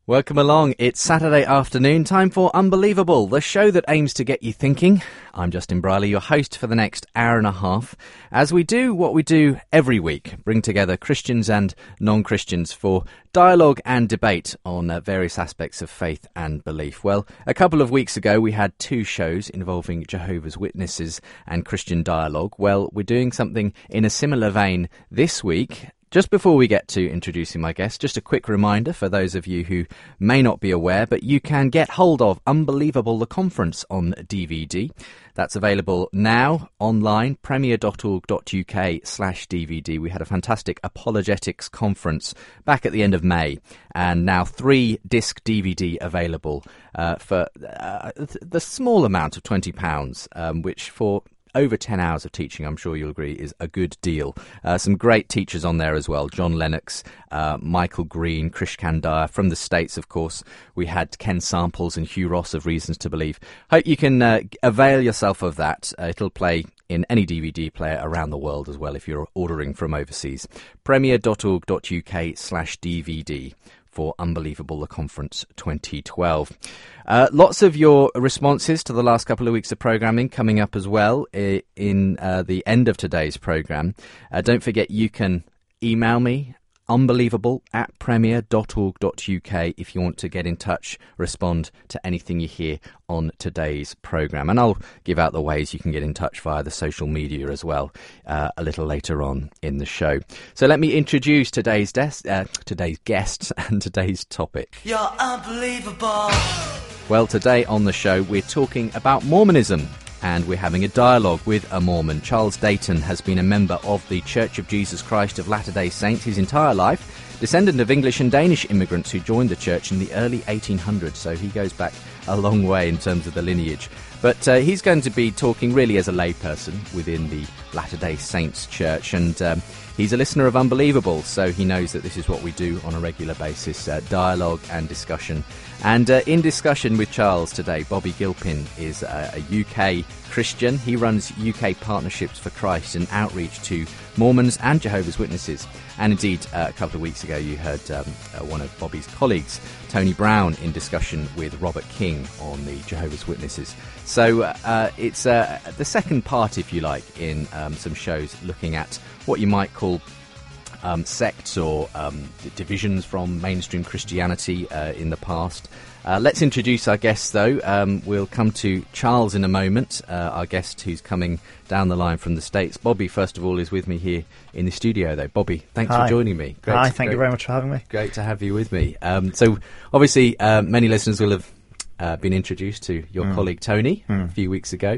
Welcome along. It's Saturday afternoon, time for Unbelievable, the show that aims to get you thinking. I'm Justin Briley, your host for the next hour and a half, as we do what we do every week, bring together Christians and non-Christians for dialogue and debate on various aspects of faith and belief. Well, a couple of weeks ago we had two shows involving Jehovah's Witnesses and Christian dialogue. Well, we're doing something in a similar vein this week. Just before we get to introducing my guest, just a quick reminder for those of you who may not be aware, but you can get hold of Unbelievable the Conference on DVD. That's available now online, premier.org.uk/DVD. We had a fantastic apologetics conference back at the end of May, and now 3-disc DVD available for the small amount of £20, which for over 10 hours of teaching, I'm sure you'll agree, is a good deal. Some great teachers on there as well. John Lennox, Michael Green, Krish Kandaya. From the States, of course, we had Ken Samples and Hugh Ross of Reasons to Believe. Hope you can avail yourself of that. It'll play in any DVD player around the world as well if you're ordering from overseas. premier.org.uk/DVD. for Unbelievable the Conference 2012. Lots of your responses to the last couple of weeks of programming coming up as well in the end of today's program. Don't forget you can email me, unbelievable@premier.org.uk, if you want to get in touch, respond to anything you hear on today's programme. And I'll give out the ways you can get in touch via the social media as well a little later on in the show. So let me introduce today's guests and today's topic. You're unbelievable. Well, today on the show we're talking about Mormonism. And we're having a dialogue with a Mormon. Charles Dayton has been a member of the Church of Jesus Christ of Latter-day Saints his entire life, descendant of English and Danish immigrants who joined the church in the early 1800s, so he goes back a long way in terms of the lineage. But he's going to be talking really as a layperson within the Latter-day Saints church, and he's a listener of Unbelievable, so he knows that this is what we do on a regular basis, dialogue and discussion. And in discussion with Charles today, Bobby Gilpin is a UK Christian. He runs UK Partnerships for Christ and outreach to Mormons and Jehovah's Witnesses. And indeed, a couple of weeks ago, you heard one of Bobby's colleagues, Tony Brown, in discussion with Robert King on the Jehovah's Witnesses. So it's the second part, if you like, in some shows looking at what you might call sects or divisions from mainstream Christianity in the past. Let's introduce our guests, though. We'll come to Charles in a moment, our guest who's coming down the line from the States. Bobby, first of all, is with me here in the studio, though. Bobby, thanks for joining me. Hi, thank you very much for having me. Great to have you with me. So, obviously, many listeners will have been introduced to your colleague Tony a few weeks ago,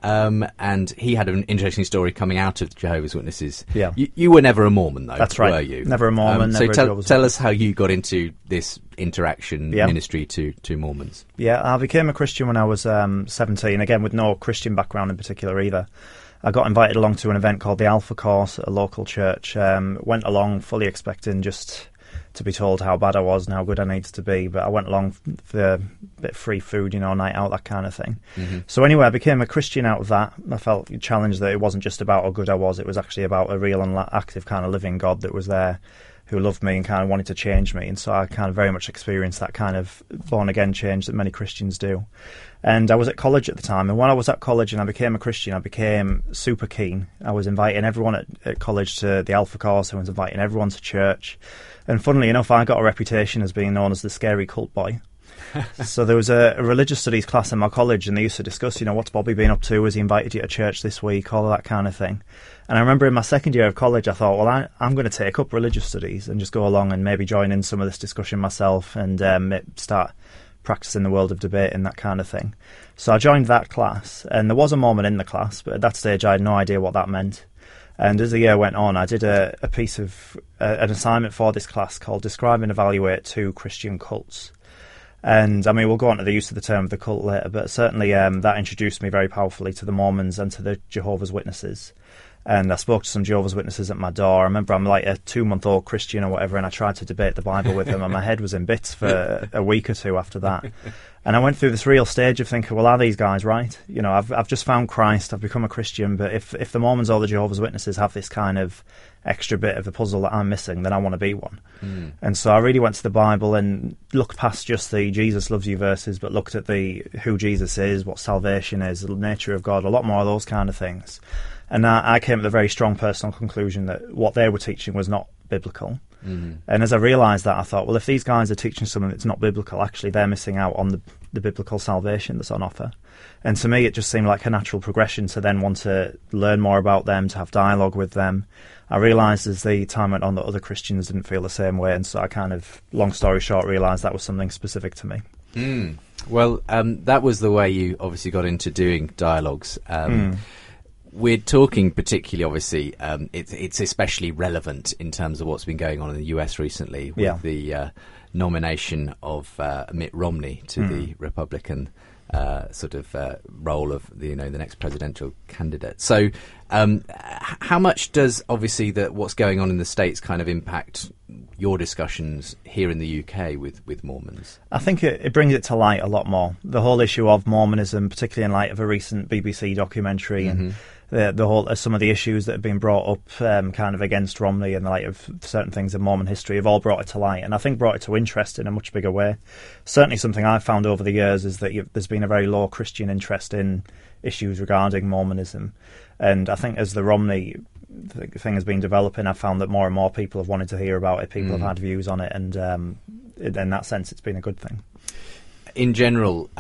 and he had an interesting story coming out of Jehovah's Witnesses. Yeah. You were never a Mormon, though. That's right. Were you? Never a Mormon. So tell us how you got into this interaction ministry to Mormons. Yeah, I became a Christian when I was 17, again with no Christian background in particular either. I got invited along to an event called the Alpha Course at a local church. Went along fully expecting just to be told how bad I was and how good I needed to be, but I went along for a bit of free food, night out, that kind of thing. Mm-hmm. So anyway, I became a Christian out of that. I felt challenged that it wasn't just about how good I was, it was actually about a real and active kind of living God that was there, who loved me and kind of wanted to change me. And so I kind of very much experienced that kind of born-again change that many Christians do. And I was at college at the time, and when I was at college and I became a Christian, I became super keen. I was inviting everyone at college to the Alpha Course, I was inviting everyone to church. And funnily enough, I got a reputation as being known as the scary cult boy. So there was a religious studies class in my college, and they used to discuss, what's Bobby been up to? Has he invited you to church this week? All of that kind of thing. And I remember in my second year of college, I thought, well, I'm going to take up religious studies and just go along and maybe join in some of this discussion myself and start practicing the world of debate and that kind of thing. So I joined that class, and there was a Mormon in the class, but at that stage I had no idea what that meant. And as the year went on, I did a piece of an assignment for this class called Describe and Evaluate 2 Christian Cults. And I mean, we'll go on to the use of the term of the cult later, but certainly that introduced me very powerfully to the Mormons and to the Jehovah's Witnesses. And I spoke to some Jehovah's Witnesses at my door. I remember I'm like a 2-month-old Christian or whatever, and I tried to debate the Bible with them, and my head was in bits for a week or two after that. And I went through this real stage of thinking, well, are these guys right? You know, I've just found Christ, I've become a Christian, but if the Mormons or the Jehovah's Witnesses have this kind of extra bit of the puzzle that I'm missing, then I want to be one. And so I really went to the Bible and looked past just the Jesus loves you verses, but looked at the who Jesus is, what salvation is, the nature of God, a lot more of those kind of things. And I came to the very strong personal conclusion that what they were teaching was not biblical. And as I realised that, I thought, well, if these guys are teaching something that's not biblical, actually they're missing out on the biblical salvation that's on offer. And to me, it just seemed like a natural progression to then want to learn more about them, to have dialogue with them. I realised as the time went on that other Christians didn't feel the same way, and so I kind of, long story short, realised that was something specific to me. Well, that was the way you obviously got into doing dialogues. We're talking particularly, obviously, it's especially relevant in terms of what's been going on in the US recently with the nomination of Mitt Romney to the Republican role of the next presidential candidate. So, how much does obviously what's going on in the States kind of impact your discussions here in the UK with Mormons? I think it brings it to light a lot more. The whole issue of Mormonism, particularly in light of a recent BBC documentary and the whole some of the issues that have been brought up kind of against Romney in the light of certain things in Mormon history have all brought it to light, and I think brought it to interest in a much bigger way. Certainly something I've found over the years is that there's been a very low Christian interest in issues regarding Mormonism, and I think as the Romney thing has been developing, I've found that more and more people have wanted to hear about it, people have had views on it, and in that sense it's been a good thing. In general,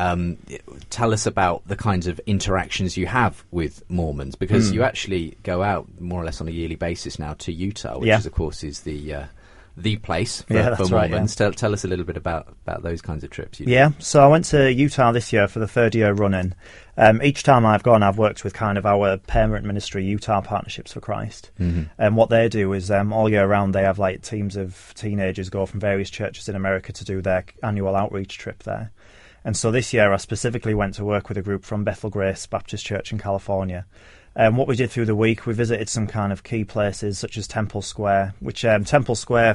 tell us about the kinds of interactions you have with Mormons, because you actually go out more or less on a yearly basis now to Utah, which is, of course, is the place for Mormons. Right, yeah. Tell us a little bit about those kinds of trips. So I went to Utah this year for the third year running. Each time I've gone, I've worked with kind of our parent ministry, Utah Partnerships for Christ. And what they do is all year round they have like teams of teenagers go from various churches in America to do their annual outreach trip there. And so this year I specifically went to work with a group from Bethel Grace Baptist Church in California. What we did through the week, we visited some kind of key places such as Temple Square, which Temple Square,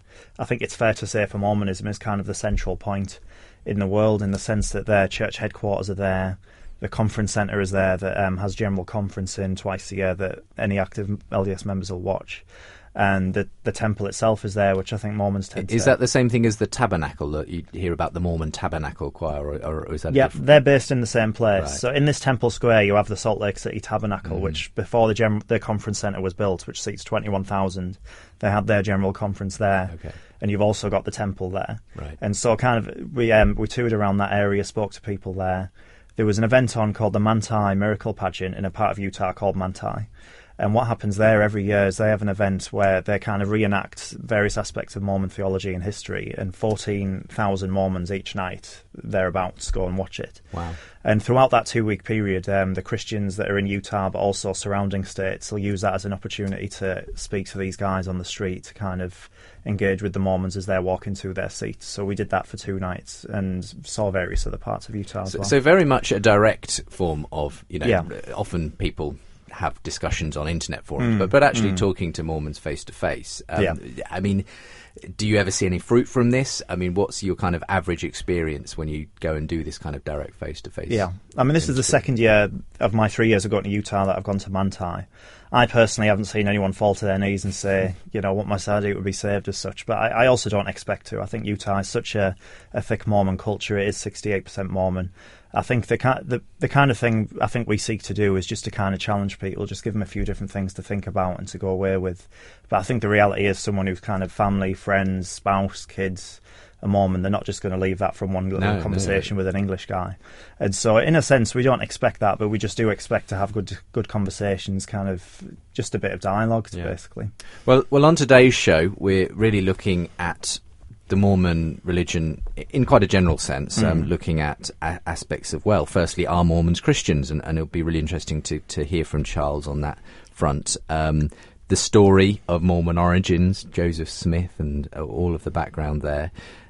I think it's fair to say for Mormonism, is kind of the central point in the world, in the sense that their church headquarters are there. The conference centre is there that has general conference in twice a year that any active LDS members will watch. And the temple itself is there, which I think Mormons tend to... Is that the same thing as the tabernacle that you hear about, the Mormon Tabernacle Choir, or is that... Yeah, they're based in the same place. Right. So in this Temple Square, you have the Salt Lake City Tabernacle, which before the conference centre was built, which seats 21,000, they had their general conference there. Okay. And you've also got the temple there. Right. And so kind of we toured around that area, spoke to people there. There was an event on called the Manti Miracle Pageant in a part of Utah called Manti. And what happens there every year is they have an event where they kind of reenact various aspects of Mormon theology and history, and 14,000 Mormons each night, thereabouts, go and watch it. Wow. And throughout that 2-week period, the Christians that are in Utah, but also surrounding states, will use that as an opportunity to speak to these guys on the street, to kind of engage with the Mormons as they're walking to their seats. So we did that for 2 nights and saw various other parts of Utah as well. So very much a direct form of, often people have discussions on internet forums, but actually talking to Mormons face to face. I mean, do you ever see any fruit from this? I mean, what's your kind of average experience when you go and do this kind of direct face to face? Yeah, I mean, this is the second year of my 3 years of going to Utah that I've gone to Manti. I personally haven't seen anyone fall to their knees and say, I want my side would be saved as such, but I also don't expect to. I think Utah is such a thick Mormon culture. It is 68% Mormon. I think the kind of thing I think we seek to do is just to kind of challenge people, just give them a few different things to think about and to go away with. But I think the reality is someone who's kind of family, friends, spouse, kids, a Mormon, they're not just going to leave that from one little conversation with an English guy. And so in a sense, we don't expect that, but we just do expect to have good conversations, kind of just a bit of dialogue, basically. Well, on today's show, we're really looking at the Mormon religion in quite a general sense, looking at aspects of, firstly, are Mormons Christians? And it'll be really interesting to hear from Charles on that front. The story of Mormon origins, Joseph Smith, and all of the background there.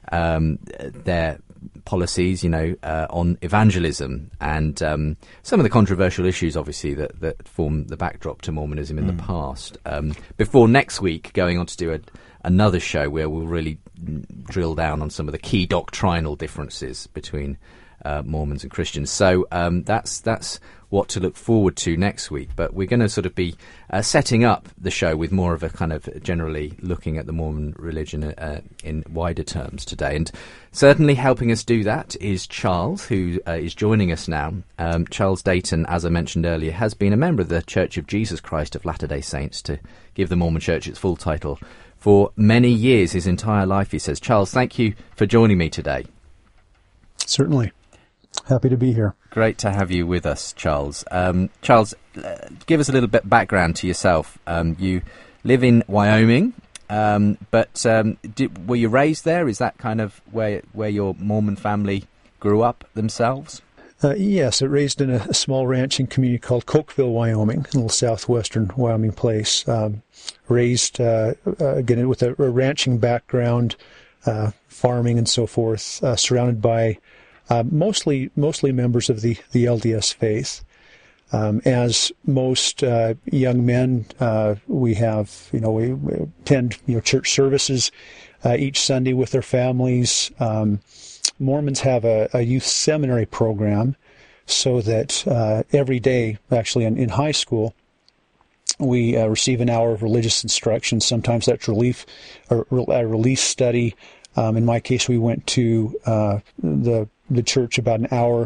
Their policies, on evangelism, and some of the controversial issues, obviously, that form the backdrop to Mormonism in the past. Before next week, going on to do another show where we'll really drill down on some of the key doctrinal differences between Mormons and Christians. So that's what to look forward to next week. But we're going to sort of be setting up the show with more of a kind of generally looking at the Mormon religion in wider terms today. And certainly helping us do that is Charles, who is joining us now. Charles Dayton, as I mentioned earlier, has been a member of the Church of Jesus Christ of Latter-day Saints, to give the Mormon Church its full title, for many years, his entire life, he says. Charles, thank you for joining me today. Certainly. Happy to be here. Great to have you with us, Charles. Charles, give us a little bit background to yourself. You live in Wyoming, but were you raised there? Is that kind of where your Mormon family grew up themselves? Yes, I raised in a small ranching community called Cokeville, Wyoming, a little southwestern Wyoming place. Raised, again, with a ranching background, farming and so forth, surrounded by mostly members of the LDS faith. As most young men, we attend church services each Sunday with their families. Mormons have a youth seminary program, so that every day, actually in high school, we receive an hour of religious instruction. Sometimes that's a release study. In my case, we went to the church about an hour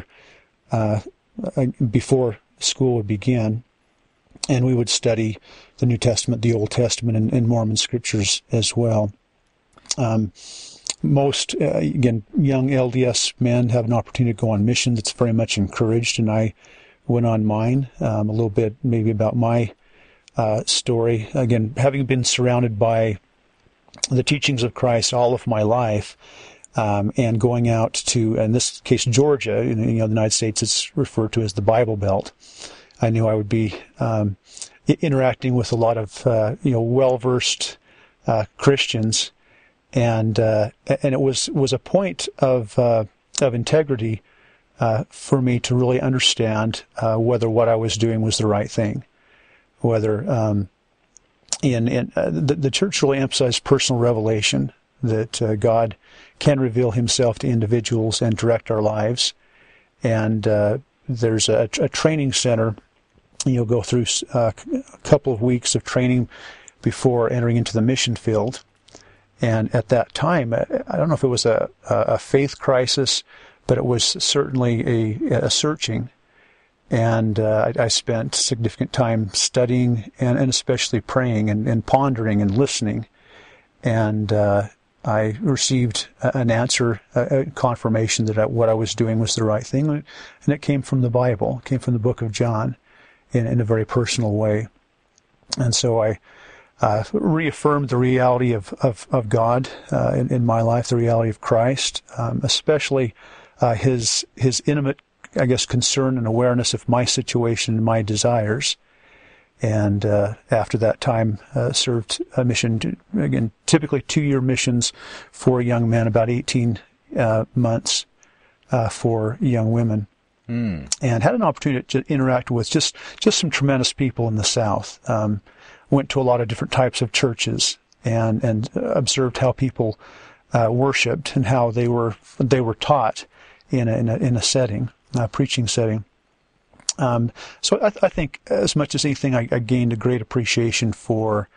before school would begin, and we would study the New Testament, the Old Testament, and Mormon scriptures as well. Most, again, young LDS men have an opportunity to go on mission. That's very much encouraged, and I went on mine. A little bit maybe about my story. Again, having been surrounded by the teachings of Christ all of my life, and going out to, in this case, Georgia, the United States, it's referred to as the Bible Belt. I knew I would be interacting with a lot of well-versed Christians, and it was a point of integrity for me to really understand whether what I was doing was the right thing, whether the church really emphasized personal revelation, that God can reveal himself to individuals and direct our lives. And there's a training center. You'll go through a couple of weeks of training before entering into the mission field. And at that time, I don't know if it was a faith crisis, but it was certainly a searching. And I spent significant time studying and especially praying and pondering and listening. And I received an answer, a confirmation that what I was doing was the right thing. And it came from the Bible. It came from the book of John in a very personal way. And so I reaffirmed the reality of God in my life, the reality of Christ, especially his intimate, I guess, concern and awareness of my situation and my desires. And after that time, served a mission, again, typically 2-year missions for young men, about 18 months for young women. And had an opportunity to interact with just some tremendous people in the South. Went to a lot of different types of churches and observed how people worshipped and how they were taught in a setting, a preaching setting. So I think, as much as anything, I gained a great appreciation for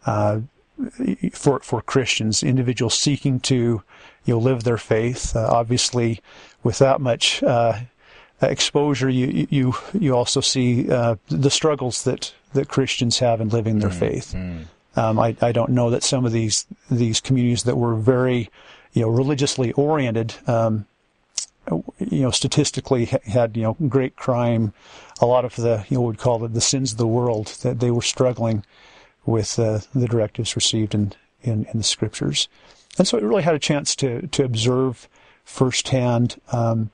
Christians, individuals seeking to live their faith. Obviously, with that much exposure, you also see the struggles that Christians have in living their faith. I don't know that some of these communities that were very religiously oriented, statistically had great crime, a lot of the we'd call it the sins of the world, that they were struggling with the directives received in the scriptures. And so I really had a chance to observe firsthand, and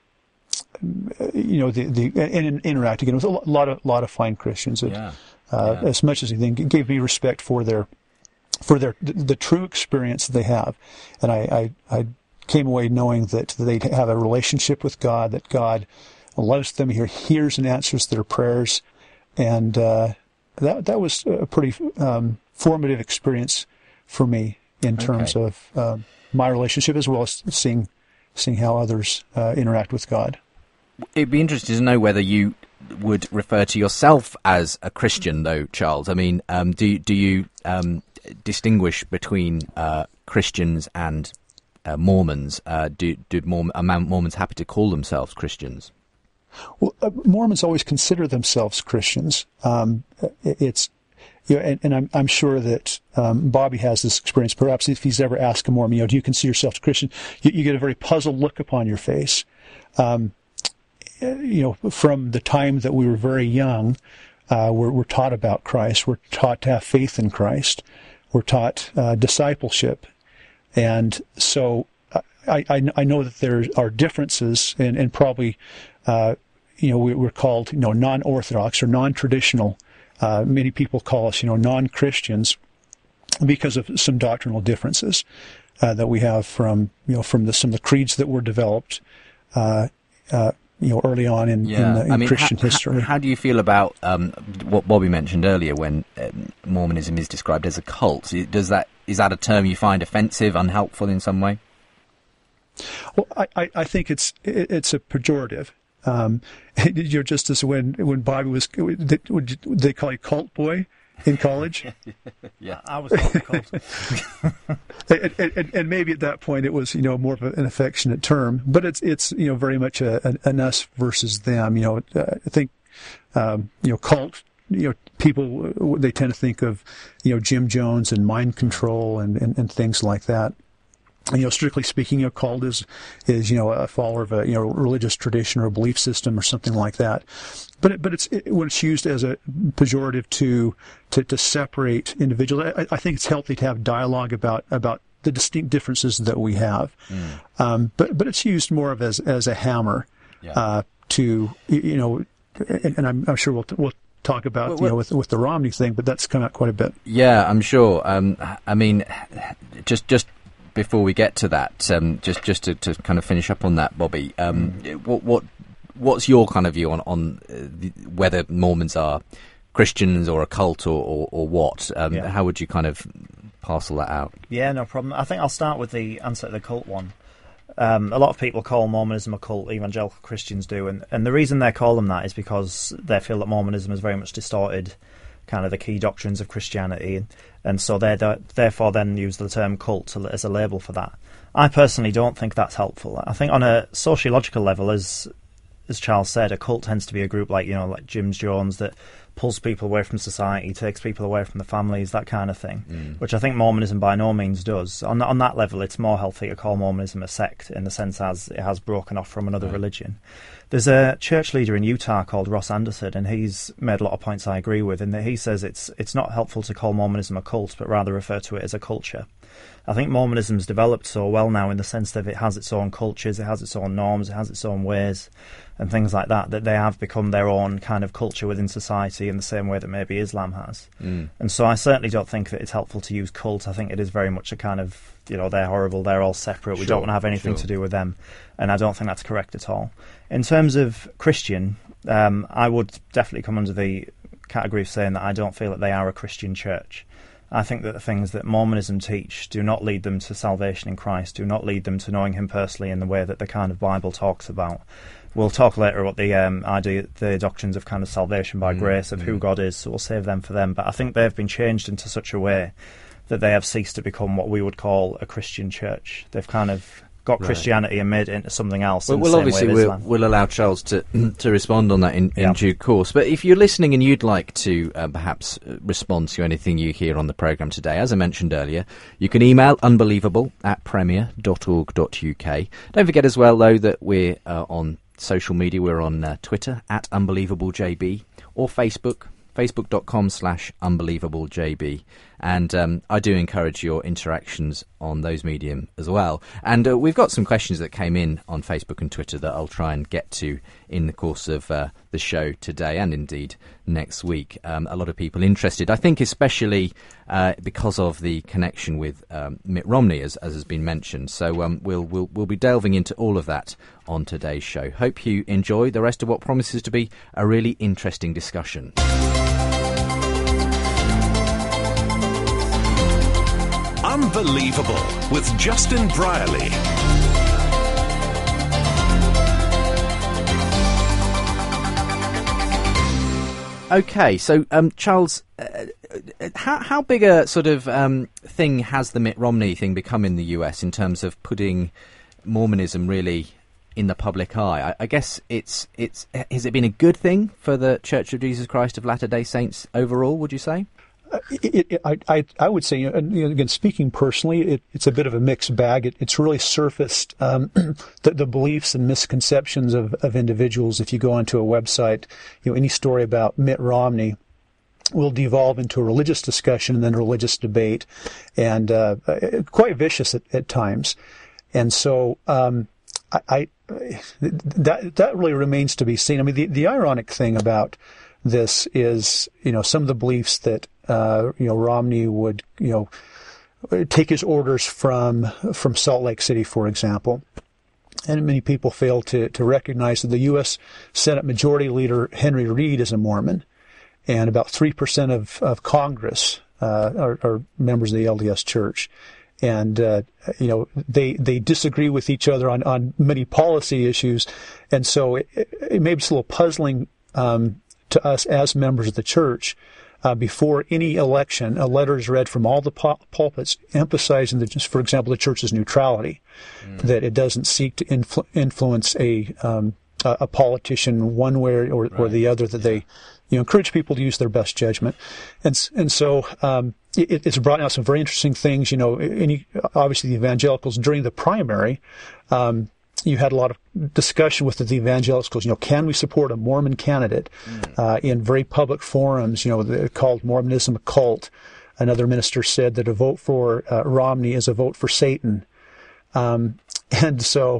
interact again with a lot of fine Christians. As much as anything, it gave me respect for the true experience that they have, and I came away knowing that they have a relationship with God, that God loves them, He hears and answers their prayers, and that was a pretty formative experience for me in terms of my relationship, as well as seeing how others interact with God. It'd be interesting to know whether you would refer to yourself as a Christian, though, Charles. I mean, do you distinguish between Christians and Mormons? Are Mormons happy to call themselves Christians? Well, Mormons always consider themselves Christians. It's and I'm sure that Bobby has this experience. Perhaps if he's ever asked a Mormon, do you consider yourself a Christian? You get a very puzzled look upon your face. From the time that we were very young, we're taught about Christ. We're taught to have faith in Christ. We're taught discipleship. And so I know that there are differences, and probably, we're called, non-Orthodox or non-traditional. Many people call us, non-Christians because of some doctrinal differences that we have from some of the creeds that were developed early on in Christian history. How do you feel about what Bobby mentioned earlier when Mormonism is described as a cult? Is that a term you find offensive, unhelpful in some way? Well, I think it's a pejorative. Just as when Bobby was, would they call you cult boy in college? Yeah, I was called a cult. and maybe at that point it was more of an affectionate term, but it's very much an us versus them. I think cult. People they tend to think of Jim Jones and mind control and things like that. Strictly speaking, cult is a follower of a religious tradition or a belief system or something like that. But when it's used as a pejorative to separate individuals, I think it's healthy to have dialogue about the distinct differences that we have. But it's used more of as a hammer to and I'm sure we'll talk about with the Romney thing, but that's come out quite a bit. Yeah, I'm sure. I mean, just before we get to that, just to kind of finish up on that, Bobby, what's your kind of view on whether Mormons are Christians or a cult or what? How would you kind of parcel that out? Yeah, no problem. I think I'll start with the answer to the cult one. A lot of people call Mormonism a cult, evangelical Christians do, and the reason they call them that is because they feel that Mormonism has very much distorted kind of the key doctrines of Christianity, and so they therefore then use the term cult as a label for that. I personally don't think that's helpful. I think on a sociological level, as Charles said, a cult tends to be a group like Jim Jones that pulls people away from society, takes people away from the families, that kind of thing, which I think Mormonism by no means does. On that level, it's more healthy to call Mormonism a sect in the sense as it has broken off from another religion. There's a church leader in Utah called Ross Anderson, and he's made a lot of points I agree with, in that he says it's not helpful to call Mormonism a cult, but rather refer to it as a culture. I think Mormonism's developed so well now in the sense that it has its own cultures, it has its own norms, it has its own ways, and things like that they have become their own kind of culture within society in the same way that maybe Islam has. And so I certainly don't think that it's helpful to use cult. I think it is very much a kind of, they're horrible, they're all separate, we don't want to have anything to do with them, and I don't think that's correct at all. In terms of Christian, I would definitely come under the category of saying that I don't feel that they are a Christian church. I think that the things that Mormonism teach do not lead them to salvation in Christ, do not lead them to knowing him personally in the way that the kind of Bible talks about. We'll talk later about the doctrines of kind of salvation by grace, of who God is, so we'll save them for them. But I think they've been changed into such a way that they have ceased to become what we would call a Christian church. They've kind of got Christianity and made it into something else. Well, obviously we'll allow Charles to respond on that in due course. But if you're listening and you'd like to perhaps respond to anything you hear on the programme today, as I mentioned earlier, you can email unbelievable@premier.org.uk. Don't forget as well, though, that we're on social media. We're on Twitter @UnbelievableJB or Facebook. Facebook.com/UnbelievableJB. And I do encourage your interactions on those medium as well. And we've got some questions that came in on Facebook and Twitter that I'll try and get to in the course of the show today and indeed next week. A lot of people interested, I think, especially because of the connection with Mitt Romney, as has been mentioned. So we'll be delving into all of that on today's show. Hope you enjoy the rest of what promises to be a really interesting discussion. Unbelievable with Justin Brierley. Okay, so Charles, how big a sort of thing has the Mitt Romney thing become in the US in terms of putting Mormonism really in the public eye? I guess it's has it been a good thing for the Church of Jesus Christ of Latter-day Saints overall, would you say? I would say, again, speaking personally, it's a bit of a mixed bag. It's really surfaced the beliefs and misconceptions of individuals. If you go onto a website, any story about Mitt Romney will devolve into a religious discussion and then a religious debate, and quite vicious at times. And so that really remains to be seen. I mean, the ironic thing about this is, some of the beliefs that Romney would, take his orders from Salt Lake City, for example. And many people fail to recognize that the U.S. Senate Majority Leader Henry Reid is a Mormon, and about 3% of Congress are members of the LDS Church. And, they disagree with each other on many policy issues. And so it may be a little puzzling to us as members of the church. Before any election, a letter is read from all the pulpits emphasizing, for example, the church's neutrality, that it doesn't seek to influence a politician one way or the other, that they encourage people to use their best judgment. And so it's brought out some very interesting things. Obviously the evangelicals during the primary, you had a lot of discussion with the evangelicals. Can we support a Mormon candidate in very public forums? Called Mormonism a cult. Another minister said that a vote for Romney is a vote for Satan. And so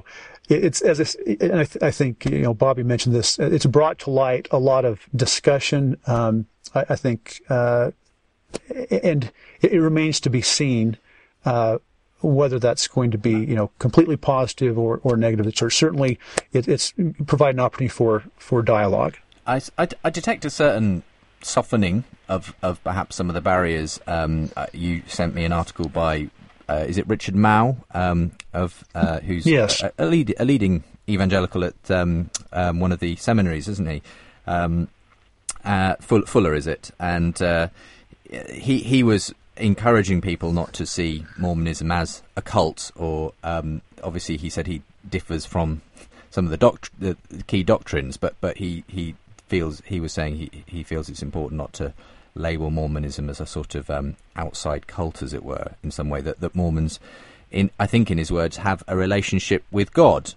I think Bobby mentioned this. It's brought to light a lot of discussion. I think, and it remains to be seen whether that's going to be, completely positive or negative. The church certainly it's provide an opportunity for dialogue. I detect a certain softening of perhaps some of the barriers. You sent me an article by is it Richard Mao who's yes. a leading evangelical at one of the seminaries, isn't he? Fuller, is it? And he was encouraging people not to see Mormonism as a cult, or obviously he said he differs from some of the key doctrines, but he feels it's important not to label Mormonism as a sort of outside cult, as it were, in some way, that Mormons, I think in his words, have a relationship with God.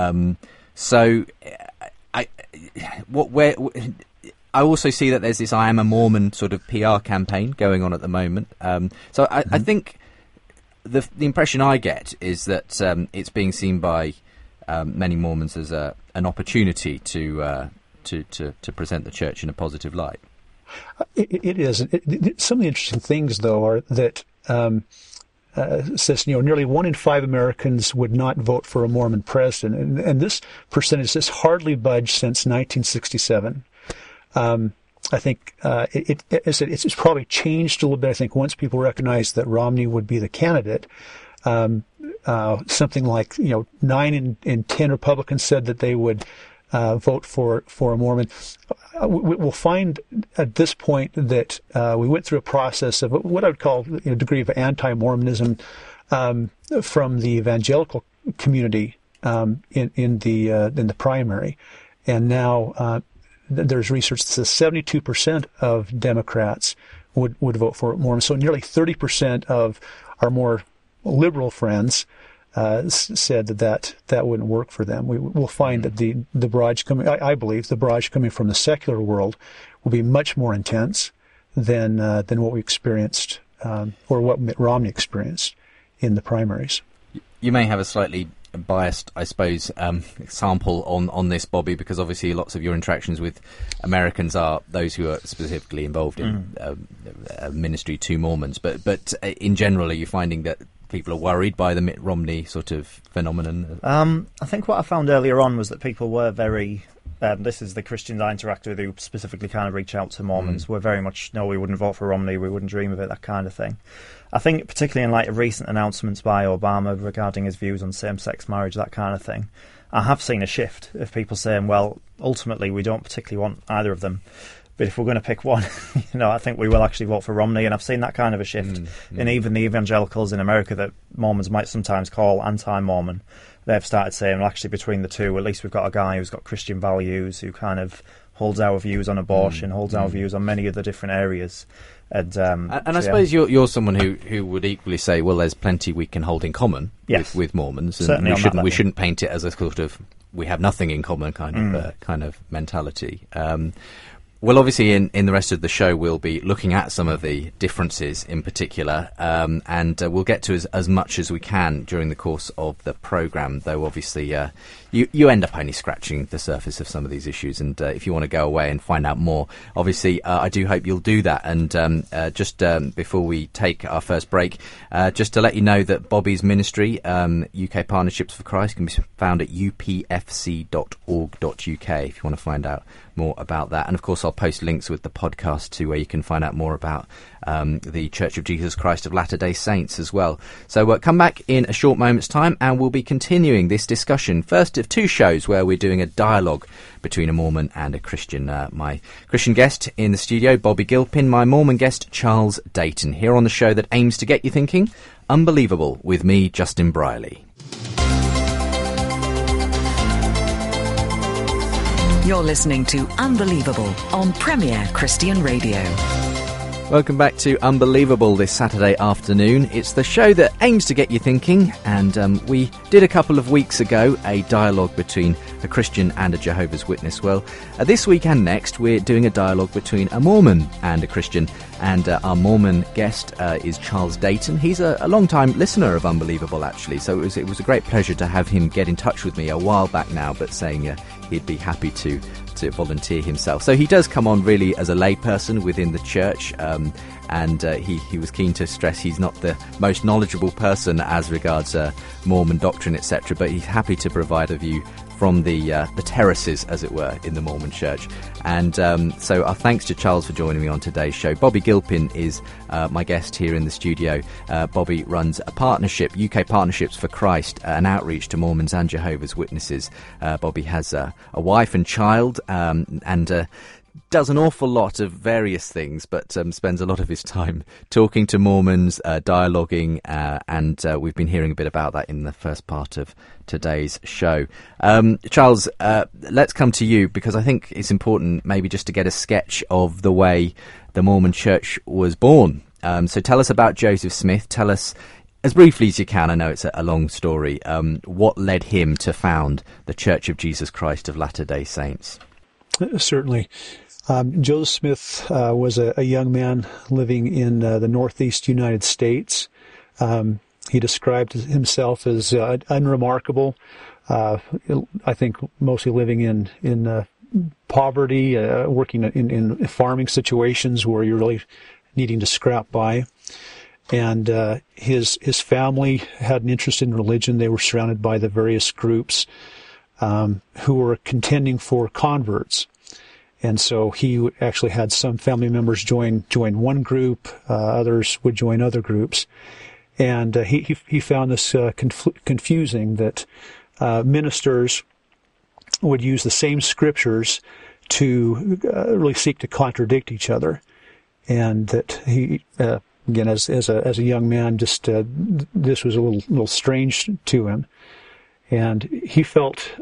I also see that there's this I Am a Mormon sort of PR campaign going on at the moment. I think the impression I get is that it's being seen by many Mormons as an opportunity to present the church in a positive light. It is. Some of the interesting things, though, are that says nearly 1 in 5 Americans would not vote for a Mormon president, and this percentage has hardly budged since 1967. I think it's probably changed a little bit. I think once people recognized that Romney would be the candidate, something like 9 in 10 Republicans said that they would vote for a Mormon. We'll find at this point that we went through a process of what I would call a degree of anti-Mormonism from the evangelical community in the primary, and now. There's research that says 72% of Democrats would vote for Mormon. So nearly 30% of our more liberal friends said that wouldn't work for them. We'll find that the barrage coming, I believe, the barrage coming from the secular world will be much more intense than what we experienced or what Mitt Romney experienced in the primaries. You may have a slightly biased, I suppose, sample on this, Bobby, because obviously lots of your interactions with Americans are those who are specifically involved in ministry to Mormons. But in general, are you finding that people are worried by the Mitt Romney sort of phenomenon? I think what I found earlier on was that people were very this is the Christians I interact with who specifically kind of reach out to Mormons. We're very much, no, we wouldn't vote for Romney, we wouldn't dream of it, that kind of thing. I think particularly in light of recent announcements by Obama regarding his views on same-sex marriage, that kind of thing, I have seen a shift of people saying, well, ultimately we don't particularly want either of them. But if we're going to pick one, I think we will actually vote for Romney. And I've seen that kind of a shift in even the evangelicals in America that Mormons might sometimes call anti-Mormon. They've started saying, well, actually, between the two, at least we've got a guy who's got Christian values, who kind of holds our views on abortion, holds our views on many other different areas. And I suppose you're someone who would equally say, well, there's plenty we can hold in common with Mormons, and certainly we shouldn't paint it as a sort of we have nothing in common kind of mentality. Well, obviously, in the rest of the show, we'll be looking at some of the differences in particular, and we'll get to as much as we can during the course of the programme, though obviously you end up only scratching the surface of some of these issues, and if you want to go away and find out more, obviously, I do hope you'll do that. And just before we take our first break, just to let you know that Bobby's ministry, UK Partnerships for Christ, can be found at upfc.org.uk if you want to find out more about that. And of course, I'll post links with the podcast to where you can find out more about the Church of Jesus Christ of Latter-day Saints as well. So come back in a short moment's time and we'll be continuing this discussion. First of two shows where we're doing a dialogue between a Mormon and a Christian. My Christian guest in the studio, Bobby Gilpin, my Mormon guest, Charles Dayton, here on the show that aims to get you thinking. Unbelievable, with me, Justin Brierley. You're listening to Unbelievable on Premier Christian Radio. Welcome back to Unbelievable this Saturday afternoon. It's the show that aims to get you thinking, and we did a couple of weeks ago a dialogue between a Christian and a Jehovah's Witness. Well, this week and next we're doing a dialogue between a Mormon and a Christian, and our Mormon guest is Charles Dayton. He's a long-time listener of Unbelievable, actually, so it was a great pleasure to have him get in touch with me a while back now, but saying he'd be happy to volunteer himself. So he does come on really as a layperson within the church, and he was keen to stress he's not the most knowledgeable person as regards Mormon doctrine, etc., but he's happy to provide a view from the terraces, as it were, in the Mormon Church. And so our thanks to Charles for joining me on today's show. Bobby Gilpin is my guest here in the studio. Bobby runs a partnership, UK Partnerships for Christ, an outreach to Mormons and Jehovah's Witnesses. Bobby has a wife and child, and does an awful lot of various things, but spends a lot of his time talking to Mormons, dialoguing, and we've been hearing a bit about that in the first part of today's show. Charles, let's come to you, because I think it's important maybe just to get a sketch of the way the Mormon Church was born. So tell us about Joseph Smith. Tell us, as briefly as you can, I know it's a long story, what led him to found the Church of Jesus Christ of Latter-day Saints. Certainly. Joseph Smith was a young man living in the northeast United States. He described himself as unremarkable, I think mostly living in poverty, working in farming situations where you're really needing to scrap by. And his family had an interest in religion. They were surrounded by the various groups who were contending for converts. And so he actually had some family members join one group, others would join other groups. And he found this confusing, that ministers would use the same scriptures to really seek to contradict each other. And that he, again, as a young man, just this was a little strange to him. And he felt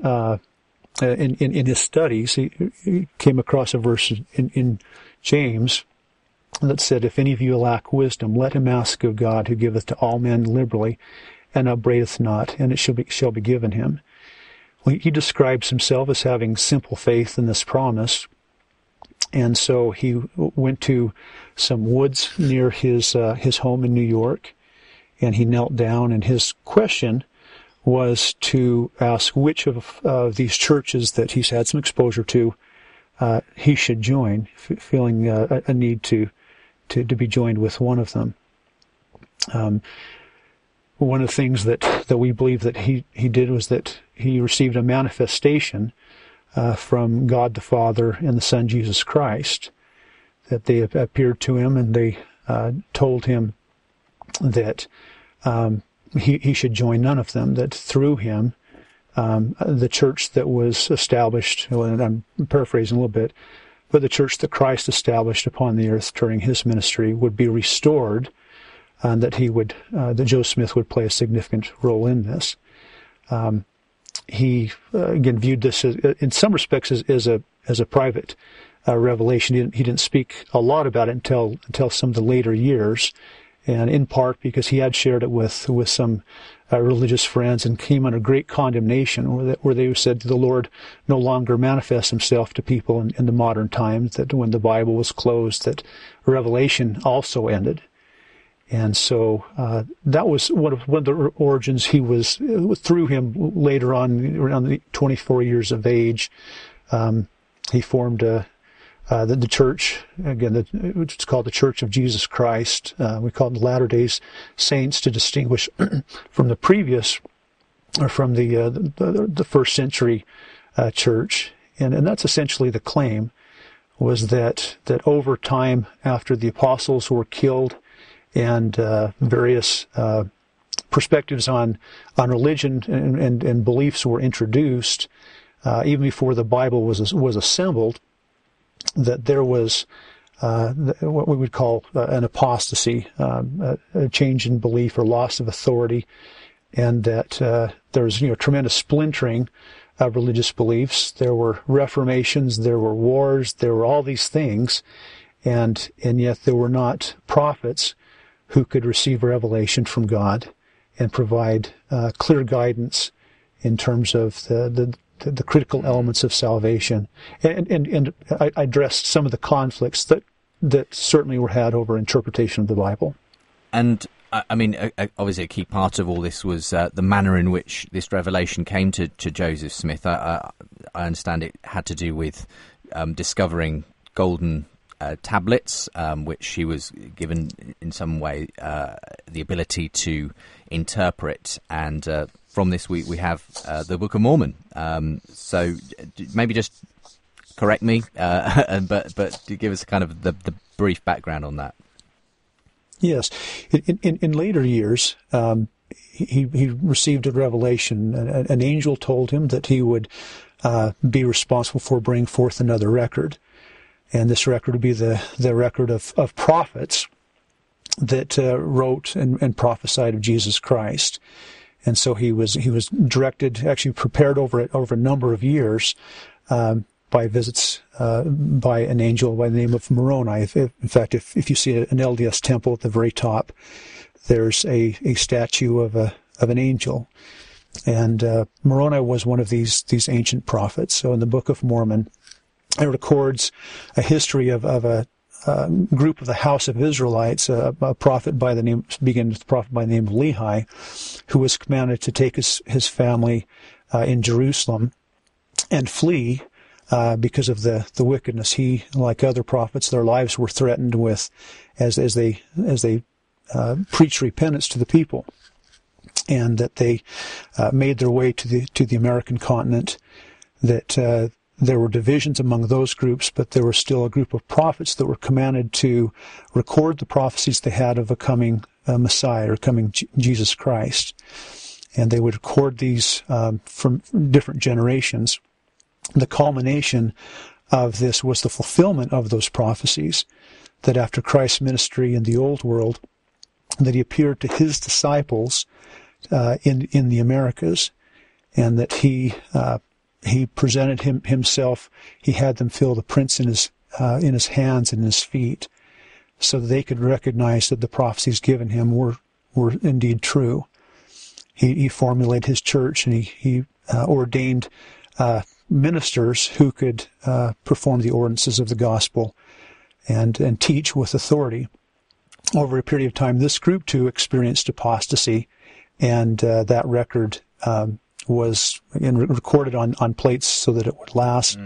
in his studies, he came across a verse in James that said, "If any of you lack wisdom, let him ask of God, who giveth to all men liberally, and upbraideth not, and it shall be given him." Well, he describes himself as having simple faith in this promise, and so he went to some woods near his home in New York, and he knelt down, and his question was to ask which of these churches that he's had some exposure to he should join, feeling a need to be joined with one of them. One of the things that we believe that he did was that he received a manifestation from God the Father and the Son Jesus Christ, that they appeared to him and they told him that he should join none of them, that through him the church that was established, and I'm paraphrasing a little bit, but the church that Christ established upon the earth during his ministry would be restored, and that that Joe Smith would play a significant role in this. He again viewed this as, in some respects as a private revelation. He didn't speak a lot about it until some of the later years, and in part because he had shared it with some religious friends and came under great condemnation, where they said the Lord no longer manifests himself to people in the modern times, that when the Bible was closed, that Revelation also ended. And so that was one of the origins. He was through him later on, around 24 years of age. He formed the church, again, which is called the Church of Jesus Christ. We call it the Latter-day Saints to distinguish from the previous, or from the first century church. And that's essentially the claim, was that over time, after the apostles were killed and various perspectives on religion and beliefs were introduced, even before the Bible was assembled, that there was what we would call an apostasy, a change in belief or loss of authority, and that there was tremendous splintering of religious beliefs. There were reformations, there were wars, there were all these things, and yet there were not prophets who could receive revelation from God and provide clear guidance in terms of the critical elements of salvation, and I addressed some of the conflicts that certainly were had over interpretation of the Bible. And I mean, obviously, a key part of all this was the manner in which this revelation came to Joseph Smith. I understand it had to do with discovering golden tablets, which he was given in some way the ability to interpret, and from this we have the Book of Mormon. So maybe just correct me, but give us kind of the brief background on that. Yes, in later years, he received a revelation. An angel told him that he would be responsible for bringing forth another record. And this record would be the record of prophets that wrote and prophesied of Jesus Christ. And so he was directed, actually prepared over a number of years by visits by an angel by the name of Moroni. In fact, if you see an LDS temple at the very top, there's a statue of an angel. And Moroni was one of these ancient prophets. So in the Book of Mormon, it records a history of a group of the House of Israelites, a prophet by the name, beginning with the prophet by the name of Lehi, who was commanded to take his family in Jerusalem and flee because of the wickedness. He, like other prophets, their lives were threatened with as they preached repentance to the people, and that they made their way to the American continent. That there were divisions among those groups, but there was still a group of prophets that were commanded to record the prophecies they had of a coming Messiah, or coming Jesus Christ. And they would record these from different generations. The culmination of this was the fulfillment of those prophecies, that after Christ's ministry in the Old World, that he appeared to his disciples in the Americas, and that he presented himself. He had them feel the prints in his hands and his feet, so that they could recognize that the prophecies given him were indeed true. He formulated his church, and he ordained ministers who could perform the ordinances of the gospel and teach with authority. Over a period of time, this group too experienced apostasy, and that record was recorded on plates so that it would last,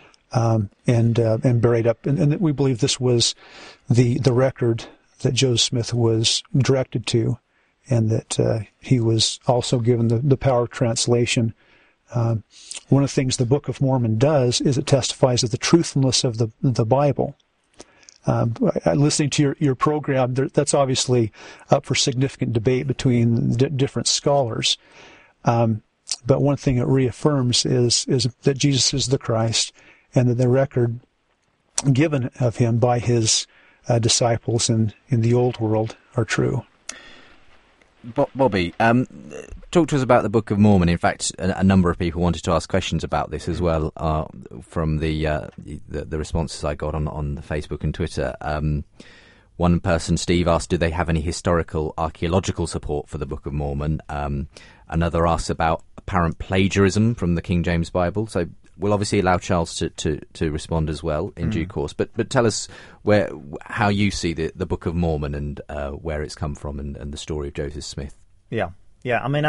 and buried up. And we believe this was the record that Joe Smith was directed to, and that he was also given the power of translation One of the things the Book of Mormon does is it testifies of the truthfulness of the Bible. Listening to your program, that's obviously up for significant debate between different scholars. But one thing it reaffirms is that Jesus is the Christ, and that the record given of him by his disciples in the old world are true. Bobby, talk to us about the Book of Mormon. In fact, a number of people wanted to ask questions about this as well from the responses I got on the Facebook and Twitter. One person, Steve, asked, do they have any historical archaeological support for the Book of Mormon? Another asks about apparent plagiarism from the King James Bible. So we'll obviously allow Charles to respond as well in due course. But tell us how you see the Book of Mormon and where it's come from and the story of Joseph Smith. Yeah. I mean,